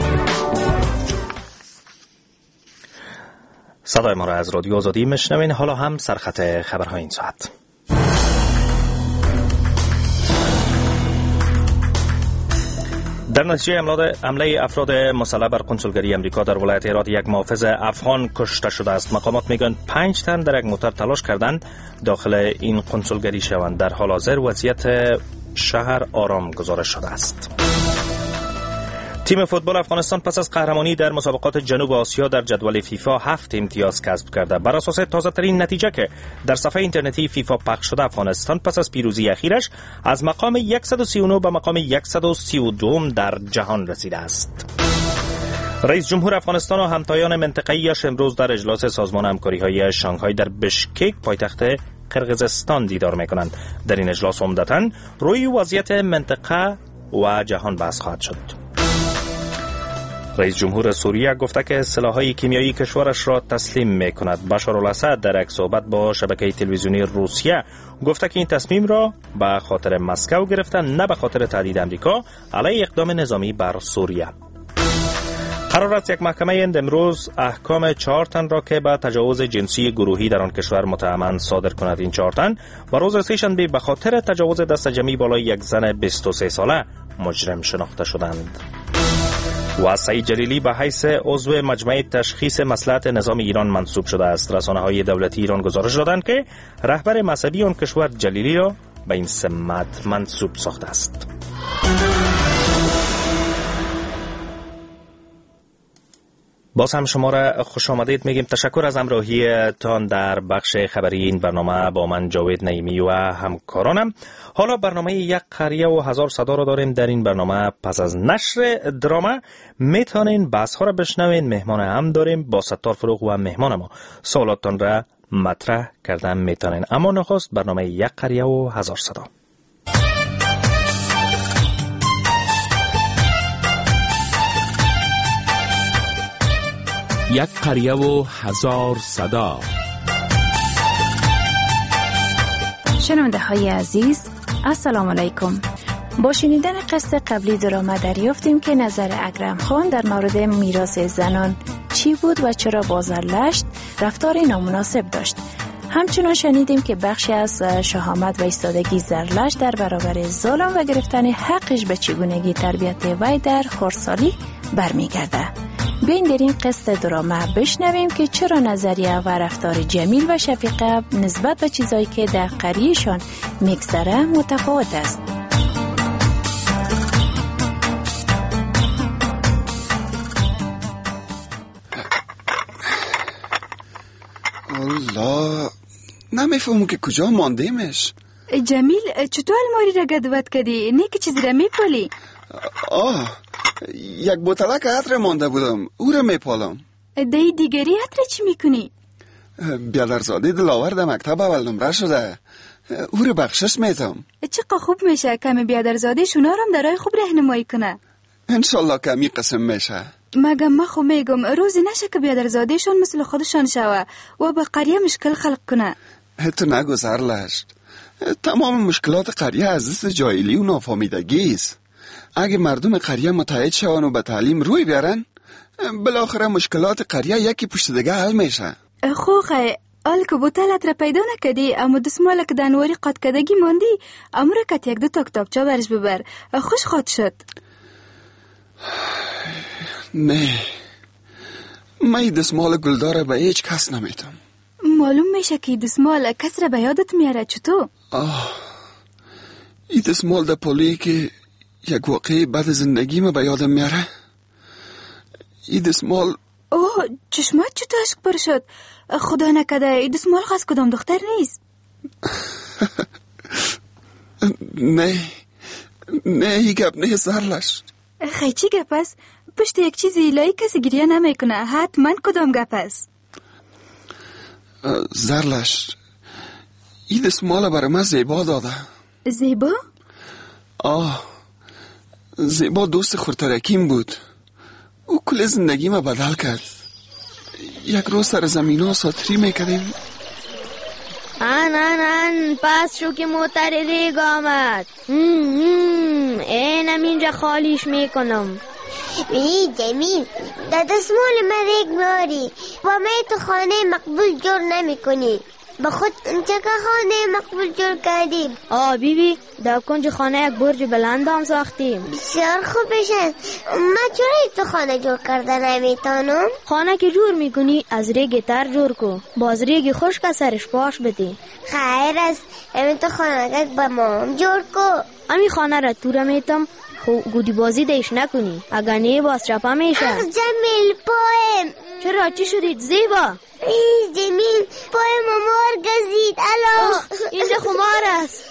صدای ما را از رادیو آزادی میشنوین. حالا هم سرخط خبرهای این ساعت. در نتیجه حمله افراد مسلح بر کنسولگری امریکا در ولایت هرات یک محافظ افغان کشته شده است. مقامات میگن پنج تن در یک موتر تلاش کردند داخل این کنسولگری شوند. در حال حاضر وضعیت شهر آرام گزارش شده است. تیم فوتبال افغانستان پس از قهرمانی در مسابقات جنوب آسیا در جدول فیفا هفت امتیاز کسب کرده. بر اساس تازه ترین نتیجه که در صفحه اینترنتی فیفا پخش شده، افغانستان پس از پیروزی اخیرش از مقام صد و سی و نه به مقام صد و سی و دو در جهان رسیده است. رئیس جمهور افغانستان و همتایان منطقه‌ایش امروز در اجلاس سازمان همکاری‌های شانگهای در بشکک پایتخت قرقیزستان دیدار می‌کنند. در این اجلاس عمدتاً روی وضعیت منطقه و جهان بحث خواهد شد. رئیس جمهور سوریه گفته که سلاح‌های کیمیایی کشورش را تسلیم می‌کند. بشار الاسد در یک صحبت با شبکه تلویزیونی روسیه گفته که این تصمیم را به خاطر مسکو گرفته، نه به خاطر تهدید آمریکا علیه اقدام نظامی بر سوریه. قرار است یک محکمه هند امروز احکام چهار تن را که به تجاوز جنسی گروهی در آن کشور متهمند صادر کند. این چهار تن و روز سه‌شنبه به خاطر تجاوز دست جمعی بالای یک زن بیست و سه ساله مجرم شناخته شدند. و سعید جلیلی به حیث عضو مجمع تشخیص مصلحت نظام ایران منصوب شده است. رسانه‌های دولتی ایران گزارش دادند که رهبر مذهبی آن کشور جلیلی را به این سمت منصوب ساخته است. باز هم شما را خوش آمدید میگیم. تشکر از همراهیتان در بخش خبری این برنامه با من جاوید نعیمی و همکارانم. حالا برنامه یک قریه و هزار صدا را داریم. در این برنامه پس از نشر دراما میتونین بحث ها را بشنوین. مهمان هم داریم با ستار فروغ و مهمان ما سوالاتتان را مطرح کردن میتونین. اما نخست برنامه یک قریه و هزار صدا. یک قریه و هزار صدا. شنونده های عزیز، السلام علیکم. با شنیدن قسط قبلی دراما دریافتیم که نظر اکرم خان در مورد میراث زنان چی بود و چرا بازرگشت رفتار نامناسب داشت. همچنان شنیدیم که بخشی از شهامت و ایستادگی زرلش در برابر ظلم و گرفتن حقش به چگونگی تربیت وی در خردسالی برمیگرده. بیاین در این قصه دراما بشنویم که چرا نظریه و رفتار جمیل و شفیقه نسبت به چیزایی که در قریه‌شان میگذره متفاوت است. الله، نمیفهمم که کجا ماندیمش. جمیل چطور الماری را گدوت کردی؟ نه که چیزی را میپالی؟ آه یک بوتلک عطر مانده بودم، او را میپالم. دی دیگری عطر چی میکنی؟ بیادرزاده دلاورد مکتب اول نمره شده، او را بخشش میتم. چقدر خوب میشه کمی بیادرزاده شونا را هم در راه خوب رهنمایی کنه. انشالله کمی قسم میشه. مگم ما خو میگم روزی نشه که بیادرزاده شون مثل خودشان شوه و به قریه مشکل خلق کنه. تو نگو زرلشت، تمام مشکلات قریه از دست جاهلی و نافهمیدگی است. اگه مردم قریه متحد شون و به تعلیم روی بیارن، بالاخره مشکلات قریه یکی پشت دیگه حل میشه. خوخه آل که بوتلت را پیدا نکدی اما دستمال که دنواری قد کدگی ماندی امرو کت یک دو تا کتابچه برش ببر. خوش خود شد. نه من دستمال گلدار به هیچ کس نمیتم. معلوم میشه که دستمال کس را به یادت میاره. چطور؟ آه این دستمال در پولی که یک واقعی بعد زندگی ما به یادم میاره. این دستمال اوه چشمات چطور عشق پر شد؟ خدا نکده این دستمال خواست کدام دختر نیست. نه نه این گپ نه زرلشت. خیلی چی گپ است؟ پشت یک چیزی لایی کسی گریه نمیکنه. حتما کدام گپ است؟ زرلشت این دستمال برای من زیبا داده. زیبا؟ آه زیبا دوست خورترکیم بود. او کل زندگی ما بدل کرد. یک روز سر زمین ها ساتری میکردیم. ان ان ان پس شو که موتر ریگ آمد. اینم اینجا خالیش میکنم. بی جمیل در دستمال من ریگ میاری با من تو خانه مقبول جور نمی کنی. با خود چه خانه مقبول جور کردیم؟ آه بی بی در کنج خانه یک برج بلند هم ساختیم. بسیار خوب بشن. من چرا تو خانه جور کرده نمیتانم؟ خانه که جور میکنی از ریگ تر جور کو، باز ریگ خشک از سرش پاش بدی. خیر است همین تو خانه با ما هم جور کو. امی خانه را تو را میتم خو گودی بازی دیش نکنی، اگر نه باز چپا میشه. جمیل پایم. چرا چی شدید زیبا؟ ای جمیل پایم مار گزید. الو اینجا خمار است.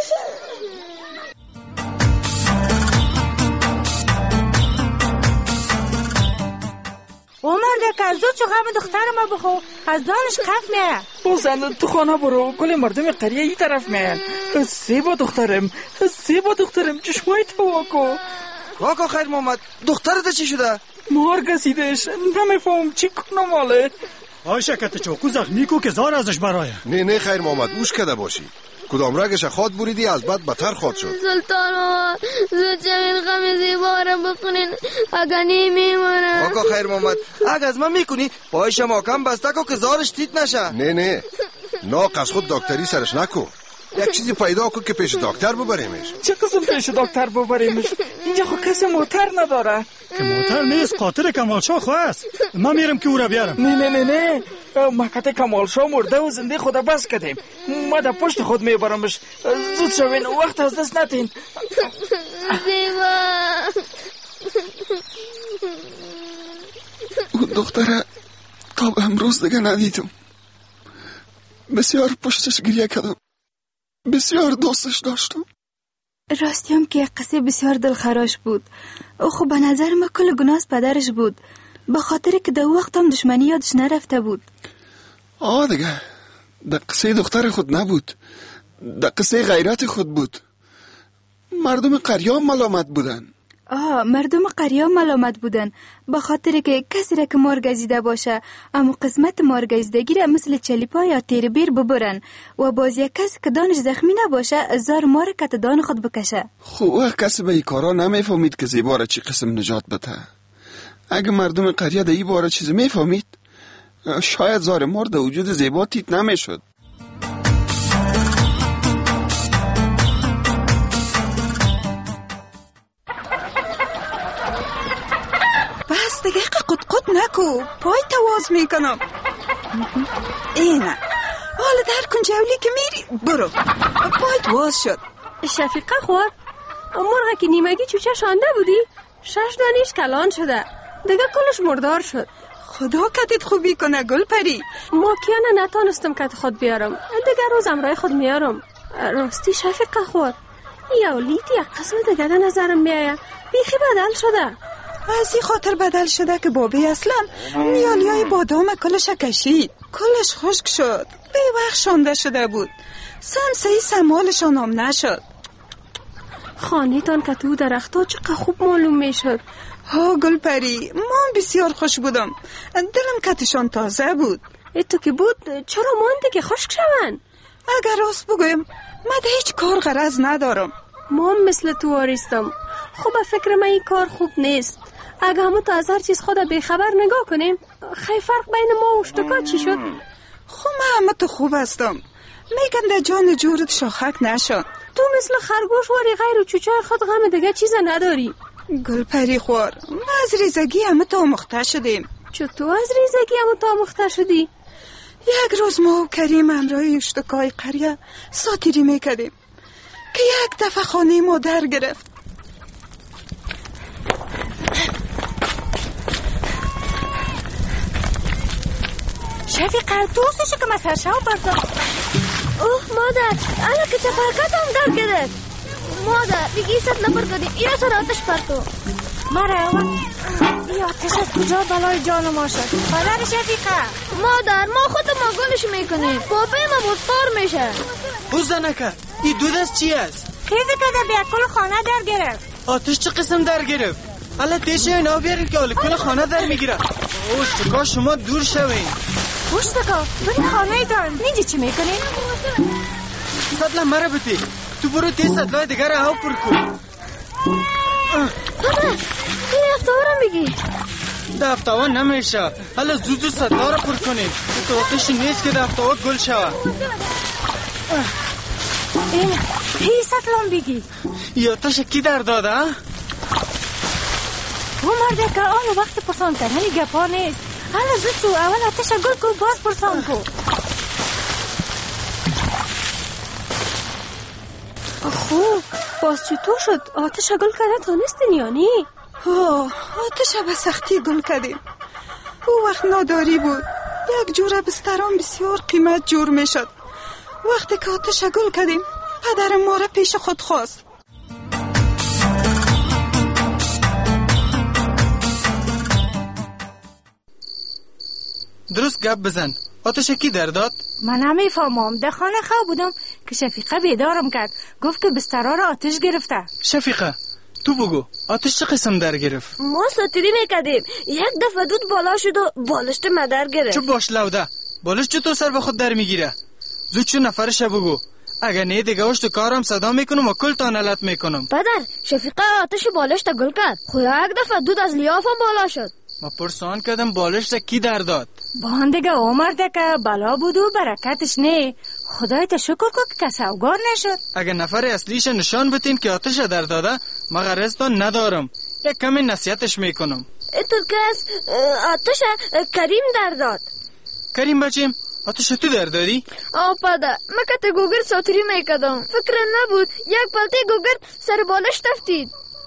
عمر ده کزدو چو غم دختر ما بخو از دانش کف میره. بازن تو خانه برو، کل مردم قریه ای طرف میان. زیبا دخترم زیبا دخترم چشمای تو واکو. واکو خیر محمد دخترت چی شده؟ مار گسیدش نمیفهم چی کنم آله. آی شکت چوکو زخمی کو که زار ازش برایه. نه نه خیر محمد اوش کده باشی. کدام رگش خود بریدی از بد بدتر خود شد. سلطان آقا زود جمیل غم زیبا را بخونین اگر نمیمونم. آقا خیر محمد اگر از من میکنی پایش ماکم بسته کو که زارش تیت نشه. نه نه ناق از خود دکتری سرش نکو. یک چیزی پیدا کن که پیش دکتر ببریمش. چه قسم پیش دکتر ببریمش؟ اینجا خو کسی موتر نداره. که موتر نیست قاطر کمال شاه خو است. من میرم که او را بیارم. نه نه نه نه مکت کمال شاه مرده و زنده خدا بس کردیم. ما در پشت خود میبرمش. زود شوین وقت از دست نتین. زیبا اون دختره تا به امروز دیگه ندیدم. بسیار پشتش گریه کردم. بسیار دوستش داشتم. راستی هم که قصه بسیار دلخراش بود. او خب به نظر ما کل گناه پدرش بود، به خاطر که در وقت هم دشمنی یادش نرفته بود. آه دیگه در قصه دختر خود نبود، در قصه غیرت خود بود. مردم قریه ملامت بودن. آه مردم قریه ملامت بودن به خاطر که کسی را که مارگزیده باشه اما قسمت مارگزیدگی را مثل چلیپا یا تیر بیر ببرن و باز یک کسی که دانش زخمی نباشه زار مار کت دان خود بکشه. خواه کسی به این کارا نمیفهمید که زیبا را چی قسم نجات بده. اگه مردم قریه در این باره چیز میفهمید شاید زار مار در وجود زیبا تیت نمیشد. دیگه قد قد نکو پای تواز میکنم. اینه حالا در کن جولی که میری برو پای تواز شد. شفیقه خور مرغه که نیمگی چوچه شانده بودی شش دانیش کلان شده دیگه کلش مردار شد. خدا کتت خوبی کنه گل پری. ماکیانه نتانستم کت خود بیارم دیگه روز امرای خود میارم. راستی شفیقه خور یا لیت یک قسم دیگه در نظرم میایه، بیخی بدل شده. از این خاطر بدل شده که بابی اصلا نیالی های بادام کلش کشید، کلش خشک شد، به وقت شانده شده بود، سمسهی سمالشان هم نشد. خانه تان که تو درختا چقدر خوب معلوم میشد. ها گلپری، من بسیار خوش بودم، دلم کتشان تازه بود. ای تو که بود چرا مانده که خشک شون؟ اگر راست بگویم من ده هیچ کار غرض ندارم. ما مثل تو آریستم. خب فکر من این کار خوب نیست. اگه همون تو از هر چیز خود بیخبر نگاه کنیم خیلی فرق بین ما و اشتکا چی شد؟ خب من همه تو خوب هستم، میگن در جان جورت شاخک نشد. تو مثل خرگوش واری غیر و چوچای خود غم دیگه چیز نداری. گل پری خوار، ما از ریزگی همه تا مخته شدیم. چطور از ریزگی همه تا مخته شدی؟ یک روز ما و کریم همراه اشتکای قریه ساتیری میکردیم که یک دفعه خانه ما در گرفت. شفیقه دوستشو که مسر شو پرتا. اوه مادر، الا که تفاقت هم در گرفت. مادر دیگه ست نپر کردیم، اینا سر آتش پرتو. مرا این آتش از کجا بلای جان ما شد؟ مادر شفیقه، مادر ما خودم گلش میکنیم، بابا ما بودپار میشه. بوزه نکر، این دود از چی است؟ خیزه که در کل خانه در گرفت. آتش چه قسم در گرفت؟ حالا دیشه اینا بیاریم که حالا کل خانه در میگیره. اوه شکا شما دور شوین. اشتکا بری خانه دارم نیجی چی میکنی؟ سطلا مرا بتی تو برو تی سطلای دیگر ها پر کن. بابا این افتاوارم بگی. دفتاوار نمیشه، حالا زود زود سطلا را پر کنیم. تو آتشی نیست که دفتاوار گل شود. این هی سطلام بگی. این آتش کی در داده؟ او مرده که آن وقت پرسان کردنی گپا نیست. حالا زود تو اول آتش گل کو باز پرسان کو. خوب باز چطور شد؟ آتش گل کردن تانستین یعنی؟ آه آتش به سختی گل کردیم. او وقت ناداری بود، یک جوره بستران بسیار قیمت جور می شد. وقتی که آتش گل کردیم پدر ما را پیش خود خواست. درست گپ بزن، آتش کی در داد؟ من نمیفهمم، در خانه خواب بودم که شفیقه بیدارم کرد، گفت که بسترها را آتش گرفته. شفیقه تو بگو آتش چه قسم در گرفت؟ ما ساتیری میکردیم، یک دفعه دود بالا شد و بالشت مدر گرفت. چو باش لوده، بالش چطور سر به خود در میگیره؟ زود چو نفرش بگو، اگر نه دیگه وش تو کارم صدا میکنم و کل تا نلت میکنم. پدر شفیقه آتش بالشت گل کرد، خدا یک دفعه دود از لیافم بالا شد. ما پرسان کردم بالشت کی در داد؟ باندگه اومرده که بلا بود و برکتش نه. خدای تا شکر کو که کس اوگار نشد. اگر نفر اصلیش نشان بتین که آتش در داده ما غرضتان ندارم، یک کمی نصیحتش میکنم. تو کس آتش کریم در داد. کریم بچیم آتش تو در دادی؟ آه پدر من که تا گوگرد ساتری میکردم، فکر نبود یک پلته گوگرد سر بالش تفتید.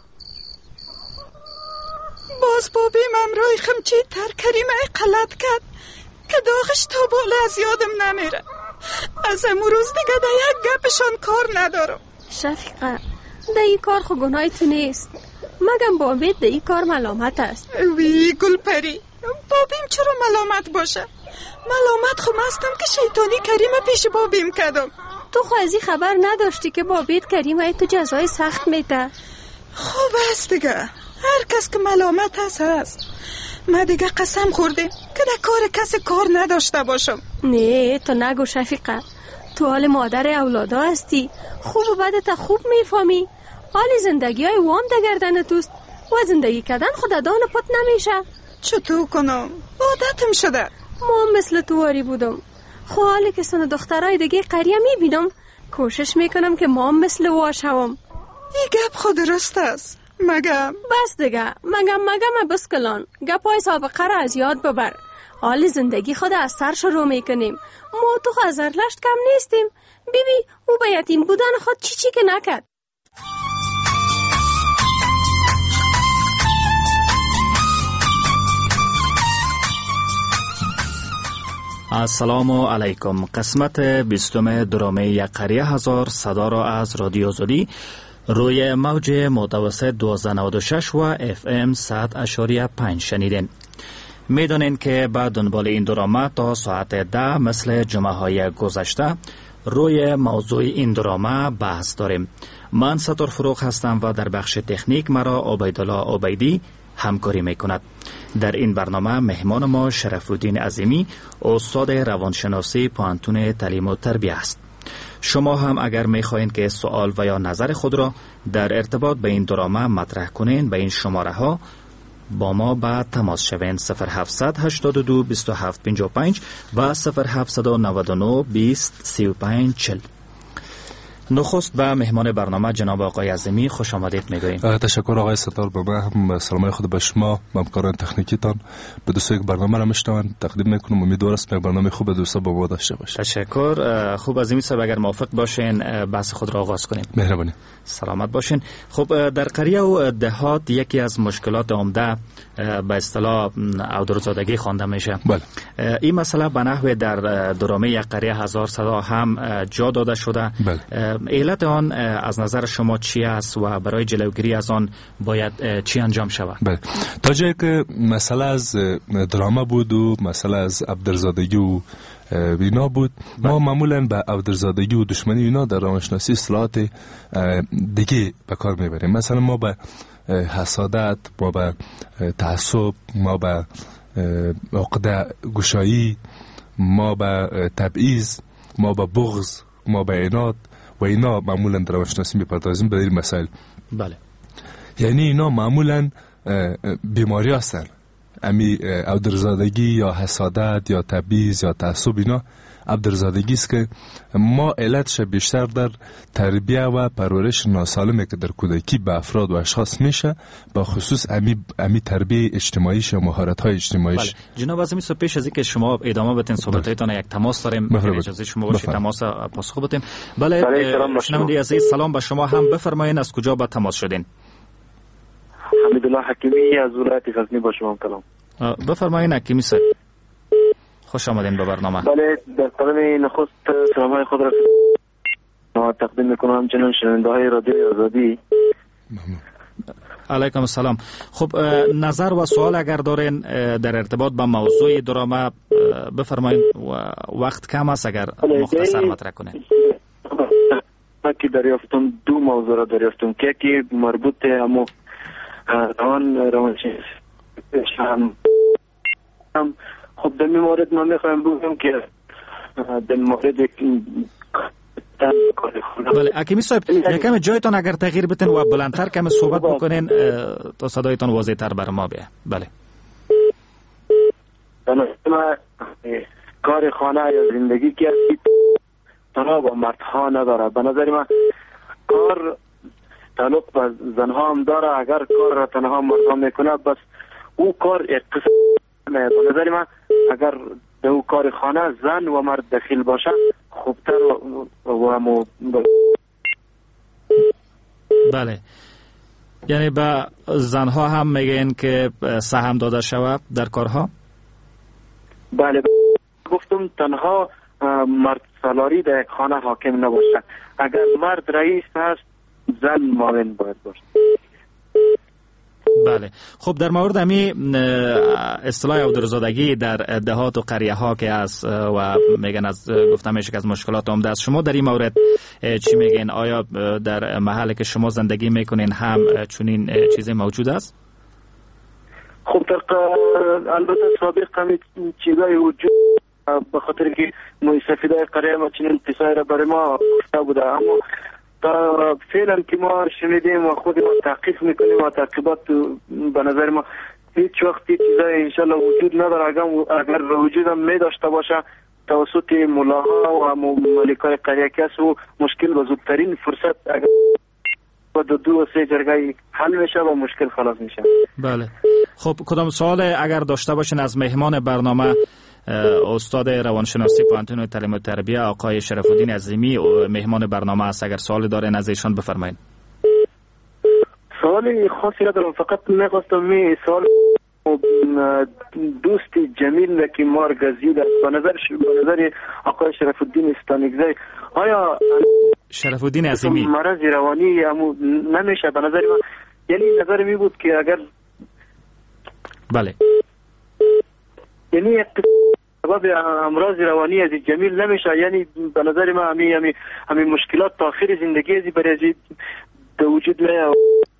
باز بابیم امرای خمچه تر کریمه غلط کرد که داغش تا بالا از یادم نمیره. از امروز دیگه ده یک گپشان کار ندارم. شفیقه ده این کار خو گناه تو نیست، مگم بابیت ده این کار ملامت است. وی گل پری، بابیم چرا ملامت باشه؟ ملامت خو مستم که شیطانی کریمه پیش بابیم کردم. تو خو از این خبر نداشتی که بابیت کریمه تو جزای سخت میده؟ خوب است دیگه، هر کس که ملامت هست هست. من دیگه قسم خوردم که در کار کسی کار نداشته باشم. نه تو نگو شفیقه، تو حال مادر اولادا هستی، خوب و بدت خوب میفهمی. حال زندگی های وام در گردن توست و زندگی کردن خدا دان پت نمیشه. چطور کنم؟ عادتم شده. ما مثل تو واری بودم، خو حالی که سن دخترای دیگه قریه میبینم کوشش میکنم که ما مثل واشوم. این گپ خود درست است مگم؟ بس دیگه مگم مگم بس کلان، گپای سابقه را از یاد ببر. حال زندگی خود از سر شروع میکنیم. ما تو خزر لشت کم نیستیم. بیبی او به یتیم بودن خود چی چی که نکرد. السلام علیکم. قسمت بیستم درامه یک قریه هزار صدا را از رادیو آزادی روی موج متوسط دوازده و نود و شش و اف ام صد اشاری پنج شنیدین. میدانین که با دنبال این درامه تا ساعت ده مثل جمعه های گذشته روی موضوع این درامه بحث داریم. من ستار فروغ هستم و در بخش تکنیک مرا عبیدالله عبیدی همکاری میکند. در این برنامه مهمان ما شرف‌الدین عظیمی، استاد روانشناسی پوهنتون تعلیم و تربیت است. شما هم اگر میخواهید که سوال و یا نظر خود را در ارتباط به این درامه مطرح کنین، به این شماره ها با ما به تماس شوین: صفر هفتصد هشتاد و دو بیست و هفت پنجاه و پنج و صفر هفتصد و نود و نه بیست سی و پنج چهل. نخست به مهمان برنامه جناب آقای عظیمی خوش آمدید میگوییم. تشکر آقای ستار. به من هم سلام خود به شما و همکاران تکنیکیتان. به دوستان یک برنامه را میشنوند تقدیم میکنم. امیدوارم یک برنامه خوب دوستا با ما داشته باشید. تشکر. خوب عظیمی صاحب اگر موافق باشین بحث خود را آغاز کنیم. مهربانی. سلامت باشین. خب در قریه و دهات یکی از مشکلات عمده به اصطلاح عودرزادگی خوانده میشه. بله. این مسئله به نحو در درامه یک قریه هزار صدا هم جا داده شده. بله. علت آن از نظر شما چی است و برای جلوگیری از آن باید چی انجام شود؟ بله. تا جایی که مسئله از درامه بود و مسئله از عبدالزادگی و اینا بود، ما معمولا به عبدالزادگی و دشمنی اینا در روانشناسی اصطلاحات دیگه به کار میبریم. مثلا ما به حسادت، ما به تعصب، ما به عقده گشایی، ما به تبعیض، ما به بغض، ما به عناد و اینا معمولا در روانشناسی میپردازیم به این مسائل. بله. یعنی اینا معمولا بیماری هستن. امی عبدالزادگی یا حسادت یا تبعیض یا تعصب اینا عبدالزادگی است که ما علتش بیشتر در تربیه و پرورش ناسالمی که در کودکی به افراد و اشخاص میشه، با خصوص امی امی تربیه اجتماعیش و مهارت های اجتماعیش. بله. جناب عظیمی صاحب، پیش از اینکه شما ادامه بدین صحبتاتون یک تماس داریم. اجازه شما باشه تماس پاسخ بدیم. بله. شنونده عزیز سلام به شما هم. بفرمایید از کجا با تماس شدین؟ حمیدالله حکیمی از ولایت غزنی با شما کلام. بفرمایید حکیمی صاحب. خوش آمدین به برنامه. بله، در قدم نخست سلامای خود را تقدیم میکنم همچنین شنونده های رادیو آزادی. علیکم السلام. خب نظر و سوال اگر دارین در ارتباط با موضوع درامه بفرمایید و وقت کم است اگر مختصر مطرح کنین. که دریافتم دو موضوع را دریافتم که یکی مربوط همو روان روانشناسی هم. خب در این مورد من میخوایم بگم که در مورد بله حکیمی صاحب یکم جایتان اگر تغییر بتین و بلندتر کم صحبت بکنین تا صدایتان واضح تر بر ما بیه. بله. ما کار خانه یا زندگی که تنها با مردها نداره. به نظر من کار تعلق به زنها هم داره. اگر کار را تنها مردها میکنه بس او کار اقتصاد. به نظر من اگر در او کار خانه زن و مرد دخیل باشه خوبتر و, و مو... بله. یعنی به زنها هم میگن که سهم داده شود در کارها؟ بله. گفتم تنها مرد سالاری در یک خانه حاکم نباشه. اگر مرد رئیس هست زن معاون باید باشه. بله. خب در مورد امی اصطلاح عودرزادگی در دهات و قریه ها که است و میگن از گفتم میشه که از مشکلات عمده است، شما در این مورد چی میگین؟ آیا در محلی که شما زندگی میکنین هم چنین چیزی موجود است؟ خب در البته سابق هم چیزای وجود به خاطر که مستفیدای قریه ما چنین قصای را برای ما گفته بوده، اما تا فعلا که ما شنیدیم و خود ما تحقیق میکنیم و تحقیقات به نظر ما هیچ وقت چیزای انشالله وجود نداره. اگر وجود هم می داشته باشه توسط ملاها و مالکای قریه کس و مشکل به زودترین فرصت اگر با دو, دو و سه جرگه حل میشه و مشکل خلاص میشه. بله. خب کدام سوال اگر داشته باشین از مهمان برنامه استاد روانشناسی پوهنتون تعلیم و تربیت آقای شرف‌الدین عظیمی مهمان برنامه است، اگر سوالی دارین از ایشان بفرمایید. سوالی خاصی ندارم، فقط می‌خواستم می سوال دوست جمیل که مار گزیده به نظر به نظر آقای شرف الدین استانگزی آیا شرف الدین عظیمی مرض روانی همو نمیشه؟ به نظر من یعنی نظر می بود که اگر بله یعنی سبب امراض روانی از جمیل نمیشه، یعنی به نظر من همین همین همین مشکلات تا آخر زندگی از برای در وجود میاد.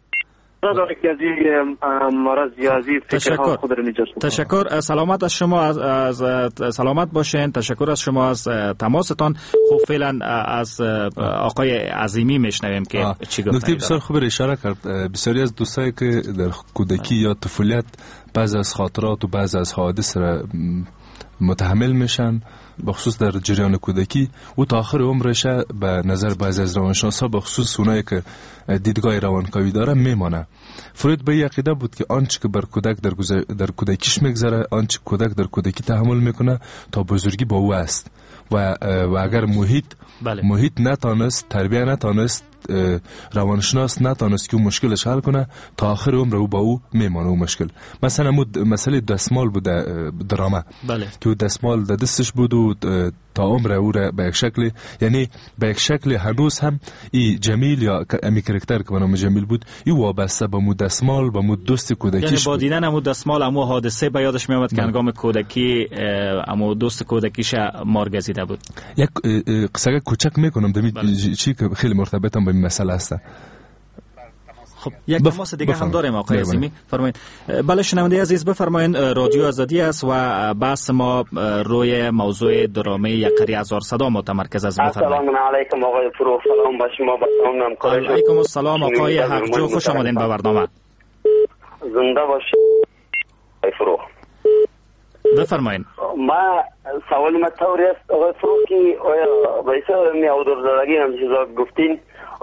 تشکر تشکر سلامت از شما از, از سلامت باشین. تشکر از شما از تماستان. خب فعلا از آقای عظیمی میشنویم که آه. چی گفتن. نکته بسیار خوب اشاره کرد. بسیاری از دوستایی که در کودکی یا طفولیت بعض از خاطرات و بعض از حوادث را متحمل میشن، بخصوص در جریان کودکی و تا آخر عمرش به نظر بعضی از روانشناسا بخصوص اونایی که دیدگاه روانکاوی داره میمانه. فروید به عقیده بود که آنچه که بر کودک در, در کودکیش میگذره، آنچه کودک در کودکی تحمل میکنه تا بزرگی با او است و, و اگر محیط بله. محیط نتانست، تربیه نتانست، روانشناس نتانست که اون مشکلش حل کنه، تا آخر عمر او با او میمانه اون مشکل. مثلا مسئله دستمال بود درامه بله. که دستمال در دستش بود و تا عمر او را به یک شکل، یعنی به یک شکل هنوز هم ای جمیل یا امی کرکتر که به نام جمیل بود ای وابسته به مو دستمال، به مو دوست کودکیش، یعنی با دیدن امو دستمال امو حادثه به یادش می آمد که هنگام کودکی امو دوست کودکیش مار گزیده بود. یک قصه کوچک میکنم دمی بله. چی که خیلی مرتبط هم با این مسئله است. خب یک تماس دیگه هم داریم آقای عظیمی، فرمایید. بله شنونده عزیز بفرمایید. رادیو آزادی است و بحث ما روی موضوع درامه یک قری هزار صدا متمرکز است. بفرمایید. السلام علیکم آقای فروغ، سلام با شما، با شما همکاران. علیکم السلام آقای حقجو، خوش آمدین به برنامه. زنده باشید آقای فروغ. بفرمایید. ما سوال ما طوری است آقای فروغ که آیا ویسا می اودردگی هم چیزا گفتین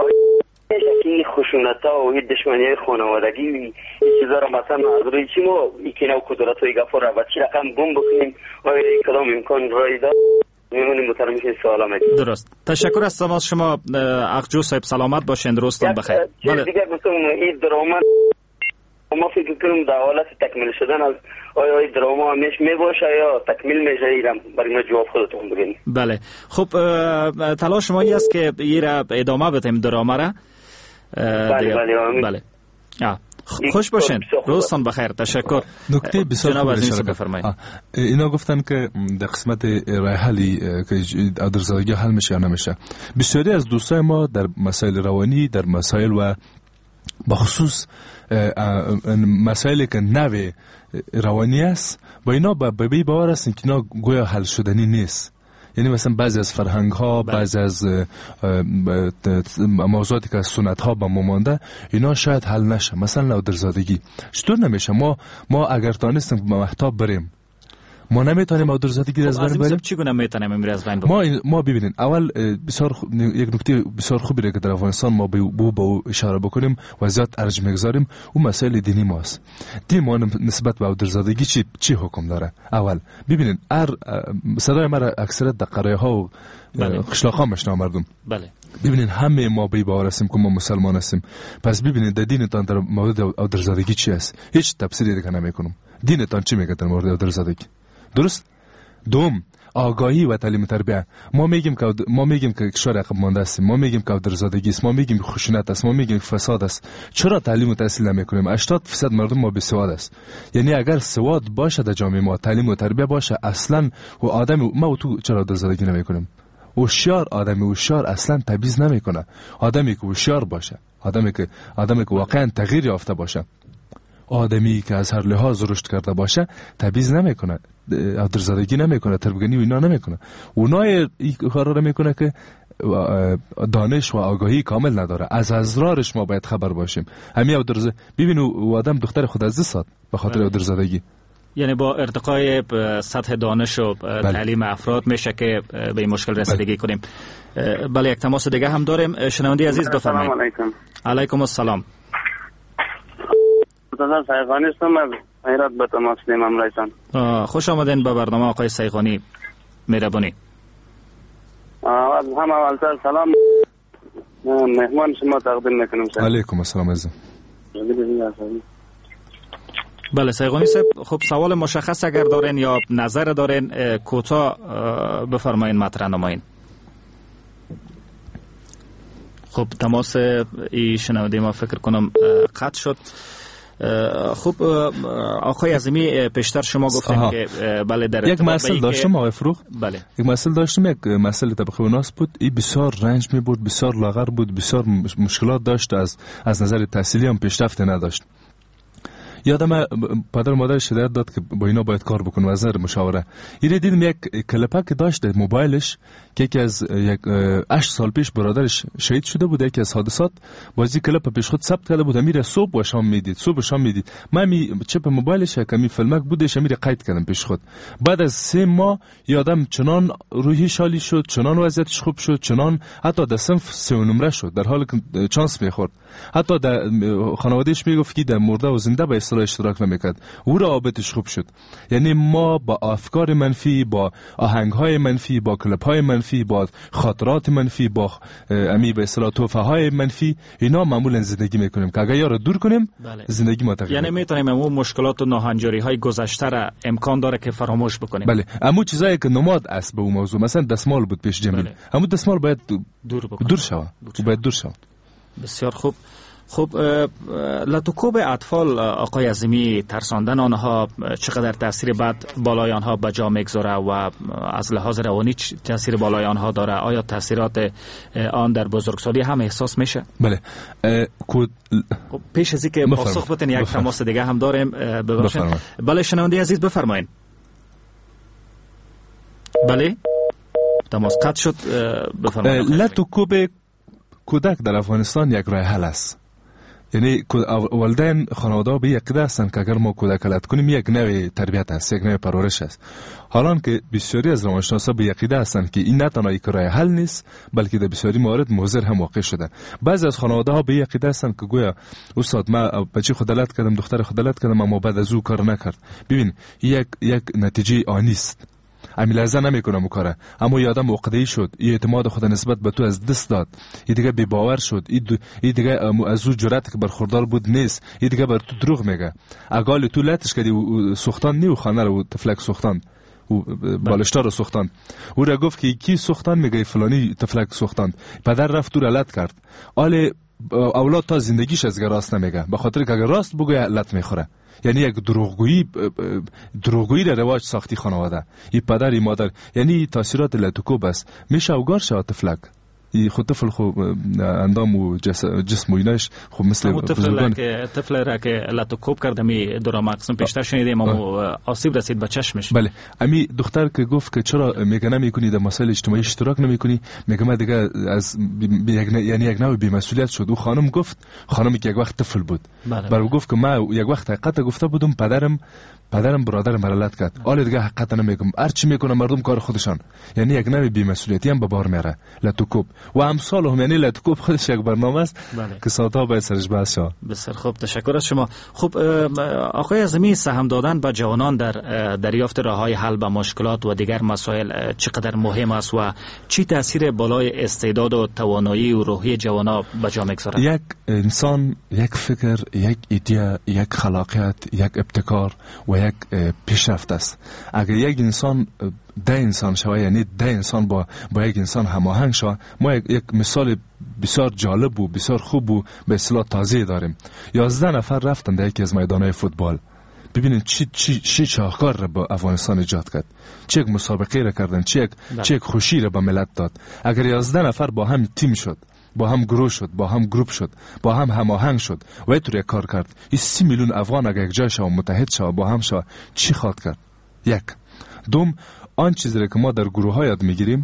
که خشونت ها و دشمنی های خانوادگی این چیزا را مثلا از روی چی ما ایکینا و کدرت های گفار را و چی رقم گم بکنیم آیا کدام امکان رای دار میمونیم مترمیش سوال آمدیم. درست. تشکر از تماس شما اقجو صاحب، سلامت باشین، روزتون بخیر. بله. دیگه گفتم این دراما ما فکر کنم در حالت تکمیل شدن از آیا این دراما همیش می باشه یا تکمیل میشه؟ ایرم برای ما جواب خودتون بگین. بله. خب تلاش ما این است که این را ادامه بدیم دراما را. بله بله آمین. بله. خوش باشین، روزتان بخیر. تشکر. نکته بسیار خوب اشاره بفرمایید. اینا گفتن که در قسمت راه حلی که ادرزادگی حل میشه یا نمیشه، بسیاری از دوستای ما در مسائل روانی، در مسائل و بخصوص مسائلی که نوی روانی است با اینا با بی باور هستن که اینا گویا حل شدنی نیست. یعنی مثلا بعضی از فرهنگ ها، بعضی از موضوعاتی که از سنت ها با ما مانده اینا شاید حل نشه. مثلا نادرزادگی چطور نمیشه؟ ما ما اگر تانستیم به مهتاب بریم، ما نمیتونیم آدرزادگی از بین بریم. چگونه میتونیم امروز از بین بریم؟ ما ما ببینید اول بسیار یک نکته بسیار خوبی را که در افغانستان ما به بو با اشاره بکنیم و زیاد ارج میگذاریم، اون مسئله دینی ماست. دین ما نسبت به آدرزادگی چی چی حکم داره؟ اول ببینید هر صدای ما را اکثریت در قریه ها و قشلاق ها میشنوه مردم. بله. ببینید همه ما به باور هستیم که ما مسلمان هستیم. پس ببینید در دینتان در مورد آدرزادگی چی است؟ هیچ تفسیری دیگه نمیکنم. دینتان چی میگه در مورد آدرزادگی؟ درست؟ دوم، آگاهی و تعلیم تربیه. ما میگیم که ما میگیم که کشور عقب مانده است، ما میگیم که آدرزادگی است، ما میگیم که خشونت است، ما میگیم که فساد است. چرا تعلیم و تحصیل نمیکنیم؟ هشتاد درصد مردم ما بی سواد است. یعنی اگر سواد باشه در جامعه ما، تعلیم و تربیه باشه، اصلا و آدم ما و تو چرا آدرزادگی نمیکنیم؟ هوشیار آدمی هوشیار اصلا تبعیض نمیکنه. آدمی که هوشیار باشه، آدمی که آدمی که واقعا تغییر یافته باشه، آدمی که از هر لحاظ رشد کرده باشه تبعیض نمیکنه، آدرزادگی نمیکنه، تربیگانی و اینا نمیکنه. اونای این کارا رو میکنه که دانش و آگاهی کامل نداره. از اسرارش ما باید خبر باشیم. همین آدرزادگی ببین او آدم دختر خود از دست داد به خاطر آدرزادگی. یعنی با ارتقای سطح دانش و بله. تعلیم افراد میشه که به این مشکل رسیدگی بله. کنیم. بله یک تماس دیگه هم داریم. شنونده عزیز بفرمایید. سلام علیکم. علیکم السلام. مستدار سیغانی هستم از حیرت به تماس نیمم رایتان. خوش آمدین به برنامه آقای سیغانی، مهربانی. هم اولتر سلام مهمان شما تقدیم میکنم. علیکم السلام عزیزم. بله سیغانی صاحب، خب سوال مشخص اگر دارین یا نظر دارین کوتاه بفرمایین مطرح نمایین. خب تماس ای شنونده ما فکر کنم قطع شد. خب آقای عظیمی پیشتر شما گفتین که بله در یک مسئله داشتم آقای فروغ. بله یک مسئله داشتم، یک مسئله طبقه ناس بود. این بسیار رنج می بود، بسیار لاغر بود، بسیار مشکلات داشت، از از نظر تحصیلی هم پیشرفت نداشت. یادم پدر مادرش هدایت داد که با اینا باید کار بکنه و از نظر مشاوره. یه دیدم یک کلپک که داشت موبایلش که یکی از یک هشت سال پیش برادرش شهید شده بود، یکی از حادثات بازی کلپ پیش خود ثبت کرده بود، امیر صبح و شام میدید، صبح و شام میدید. من می چپ موبایلش کمی فیلمک بودش، امیر قید کردم پیش خود. بعد از سه ماه یادم چنان روحی شالی شد، چنان وضعیتش خوب شد، چنان حتی در صنف سه نمره شد، در حالی که چانس میخورد. حتی در خانوادهش میگفت که در مرده و زنده به اصطلاح اشتراک نمیکرد، او را عابدش خوب شد. یعنی ما با افکار منفی، با آهنگ‌های منفی، با کلپ‌های منفی، با خاطرات منفی، با امی به اصطلاح توفه‌های منفی، اینا معمولا زندگی میکنیم که اگر یا رو دور کنیم بله. زندگی ما تغییر. یعنی میتونیم اون مشکلات و ناهنجاری‌های گذشته را امکان داره که فراموش بکنیم. بله، اما چیزایی که نماد است به اون موضوع، مثلا دستمال بود پیش جمیل، بله. اما دستمال باید دور بکنیم، دور شود، باید دور شود. بسیار خوب. خب لطوکوب اطفال آقای عظیمی، ترساندن آنها چقدر تاثیر بد بالای آنها به جا میگذاره و از لحاظ روانی تاثیر بالای آنها داره؟ آیا تاثیرات آن در بزرگسالی هم احساس میشه؟ بله. خب پیش از اینکه پاسخ بدین یک تماس دیگه هم داریم، ببخشید. بله شنونده عزیز بفرمایید. بله تماس قطع شد، بفرمایید. لطوکوب کودک در افغانستان یک راه حل است. یعنی والدین خانواده به یک عقیده هستند که اگر ما کودک لط کنیم یک نوع تربیت است، یک نوع پرورش است. حالان که بسیاری از روانشناسا به یک عقیده هستند که این نه تنها یک راه حل نیست، بلکه در بسیاری موارد مضر هم واقع شده. بعضی از خانواده ها به یک عقیده هستند که گویا استاد ما بچه خود لط کردم، دختر خود لط کردم، اما بعد از او کار نکرد. ببین یک یک نتیجه آنی است. امی لرزه نمی کنم کاره، اما یادم عقده‌ای شد، ای اعتماد خود نسبت به تو از دست داد، ای دیگه بی باور شد، ای, دو... ای دیگه از او جرأت که برخوردار بود نیست، ای دیگه بر تو دروغ میگه. اگه تو لاتش کردی و سوختان نیو خانه رو تفلک سوختان و بالشتار رو سوختان، او را گفت که کی سوختان میگه فلانی تفلک سوختان، پدر رفت تو را لط کرد. آله اولاد تا زندگیش از راست نمیگه، به خاطر که اگر راست بگه لط میخوره. یعنی یک دروغگویی دروغگویی در رواج ساختی خانواده، این پدر این مادر، یعنی تاثیرات لطوکوب است. میشه اوگار شود تفلک، ای خود طفل خو اندام و جسم و ایناش خب مثل بزرگان که طفل را که لطوکوب کرد می دورا مقسم پیشتر شنیدیم اما آسیب رسید به چشمش. بله، امی دختر که گفت که چرا میگه نمیکنی در مسائل اجتماعی اشتراک نمیکنی، میگه من دیگه از یعنی یک نوع بی‌مسئولیت شد. و خانم گفت، خانمی که یک وقت طفل بود، برای گفت که من یک وقت حقیقت گفته بودم، پدرم پدرم برادرم مرلت کرد، حالا دیگه حقیقت نمیگم، هر چی میکنه مردم کار خودشان. یعنی یک نوع بی‌مسئولیتی هم به بار میاره لطوکوب و امثال هم. یعنی لطوکوب خودش یک برنامه است که ساعتها باید سرش بحث شود. بسیار خوب، تشکر از شما. خب آقای عظیمی، سهم دادن به جوانان در دریافت راههای حل به مشکلات و دیگر مسائل چقدر مهم است و چی تاثیر بالای استعداد و توانایی و روحی جوانا به جا میگذاره؟ یک انسان، یک فکر، یک ایده، یک خلاقیت، یک ابتکار و یک پیشرفت است. اگر یک انسان ده انسان شوه، یعنی ده انسان با با یک انسان هماهنگ شوه، ما یک, یک مثال بسیار جالب و بسیار خوب و به اصطلاح تازه داریم. یازده نفر رفتن در یکی از میدانهای فوتبال. ببینید چی چی چی شاهکار را با افغانستان ایجاد کرد، چه یک مسابقه را کردن، چه یک چه یک خوشی را به ملت داد. اگر یازده نفر با هم تیم شد، با هم گروه شد، با هم گروپ شد، با هم هماهنگ شد و اینطور کار کرد، این سی میلیون افغان اگر یک جای شو متحد شو با هم شو، چی خواهد کرد؟ یک. دوم، آن چیزی که ما در گروه ها یاد میگیریم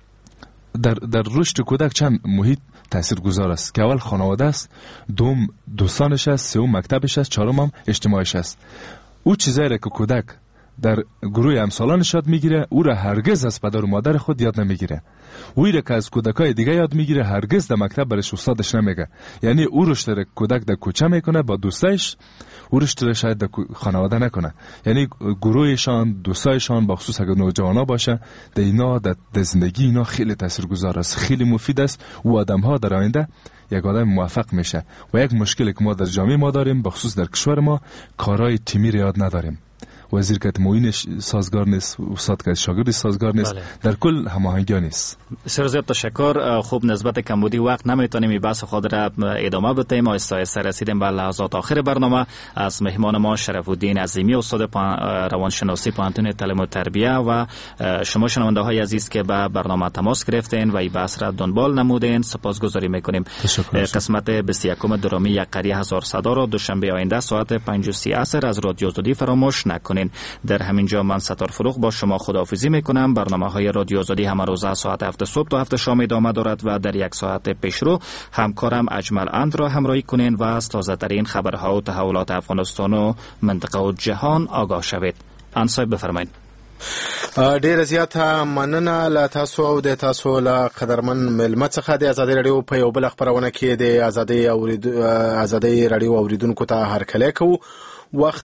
در در رشد کودک چند محیط تاثیرگذار است که اول خانواده است، دوم دوستانش است، سوم مکتبش است، چهارم هم اجتماعش است. او چیزایی که کودک در گروه امثالانش یاد میگیره، او را هرگز از پدر و مادر خود یاد نمیگیره. اوی را که از کودکای دیگه یاد میگیره هرگز در مکتب برش استادش نمیگه. یعنی او رشد کودک در کوچه میکنه با دوستایش، او رشد شاید در خانواده نکنه. یعنی گروهشان، دوستایشان، با خصوص اگر نوجوانا باشه، در اینا در زندگی اینا خیلی تاثیرگذار است، خیلی مفید است. و آدم ها در آینده یک آدم موفق میشه. و یک مشکلی که ما در جامعه ما داریم، بخصوص در کشور ما، کارهای تیمی را یاد نداریم. وزیر که معینش سازگار نیست، استاد که شاگرد سازگار نیست، بله. در کل هماهنگی نیست. بسیار زیاد تشکر. خوب نسبت کمبودی وقت نمیتونیم این بحث خود را ادامه بدیم. آهسته آهسته رسیدیم به لحظات آخر برنامه. از مهمان ما شرف الدین عظیمی، استاد روانشناسی پوهنتون تعلیم و تربیه، و شما شنونده های عزیز که به برنامه تماس گرفتین و این بحث را دنبال نمودین سپاسگزاری میکنیم. قسمت بیست و یکم درامی یک قریه هزار صدا را دوشنبه آینده ساعت پنج و سی عصر از رادیو آزادی فراموش نکنین. در همین جا من ستار فروغ با شما خداحافظی میکنم. برنامه های رادیو آزادی همه روزه ساعت هفت صبح تا هفت شام ادامه دارد و در یک ساعت پیشرو همکارم اجمل اند را همراهی کنین و از تازه ترین خبرها و تحولات افغانستان و منطقه و جهان آگاه شوید. انصای بفرمایید. ډیر زیاته مننه له تاسو او د تاسو له قدرمن ملمه څخه د ازادي رادیو په یو بل خبرونه کې د ازادي او ازادي رادیو اوریدونکو ته هرکلی کوو. وخت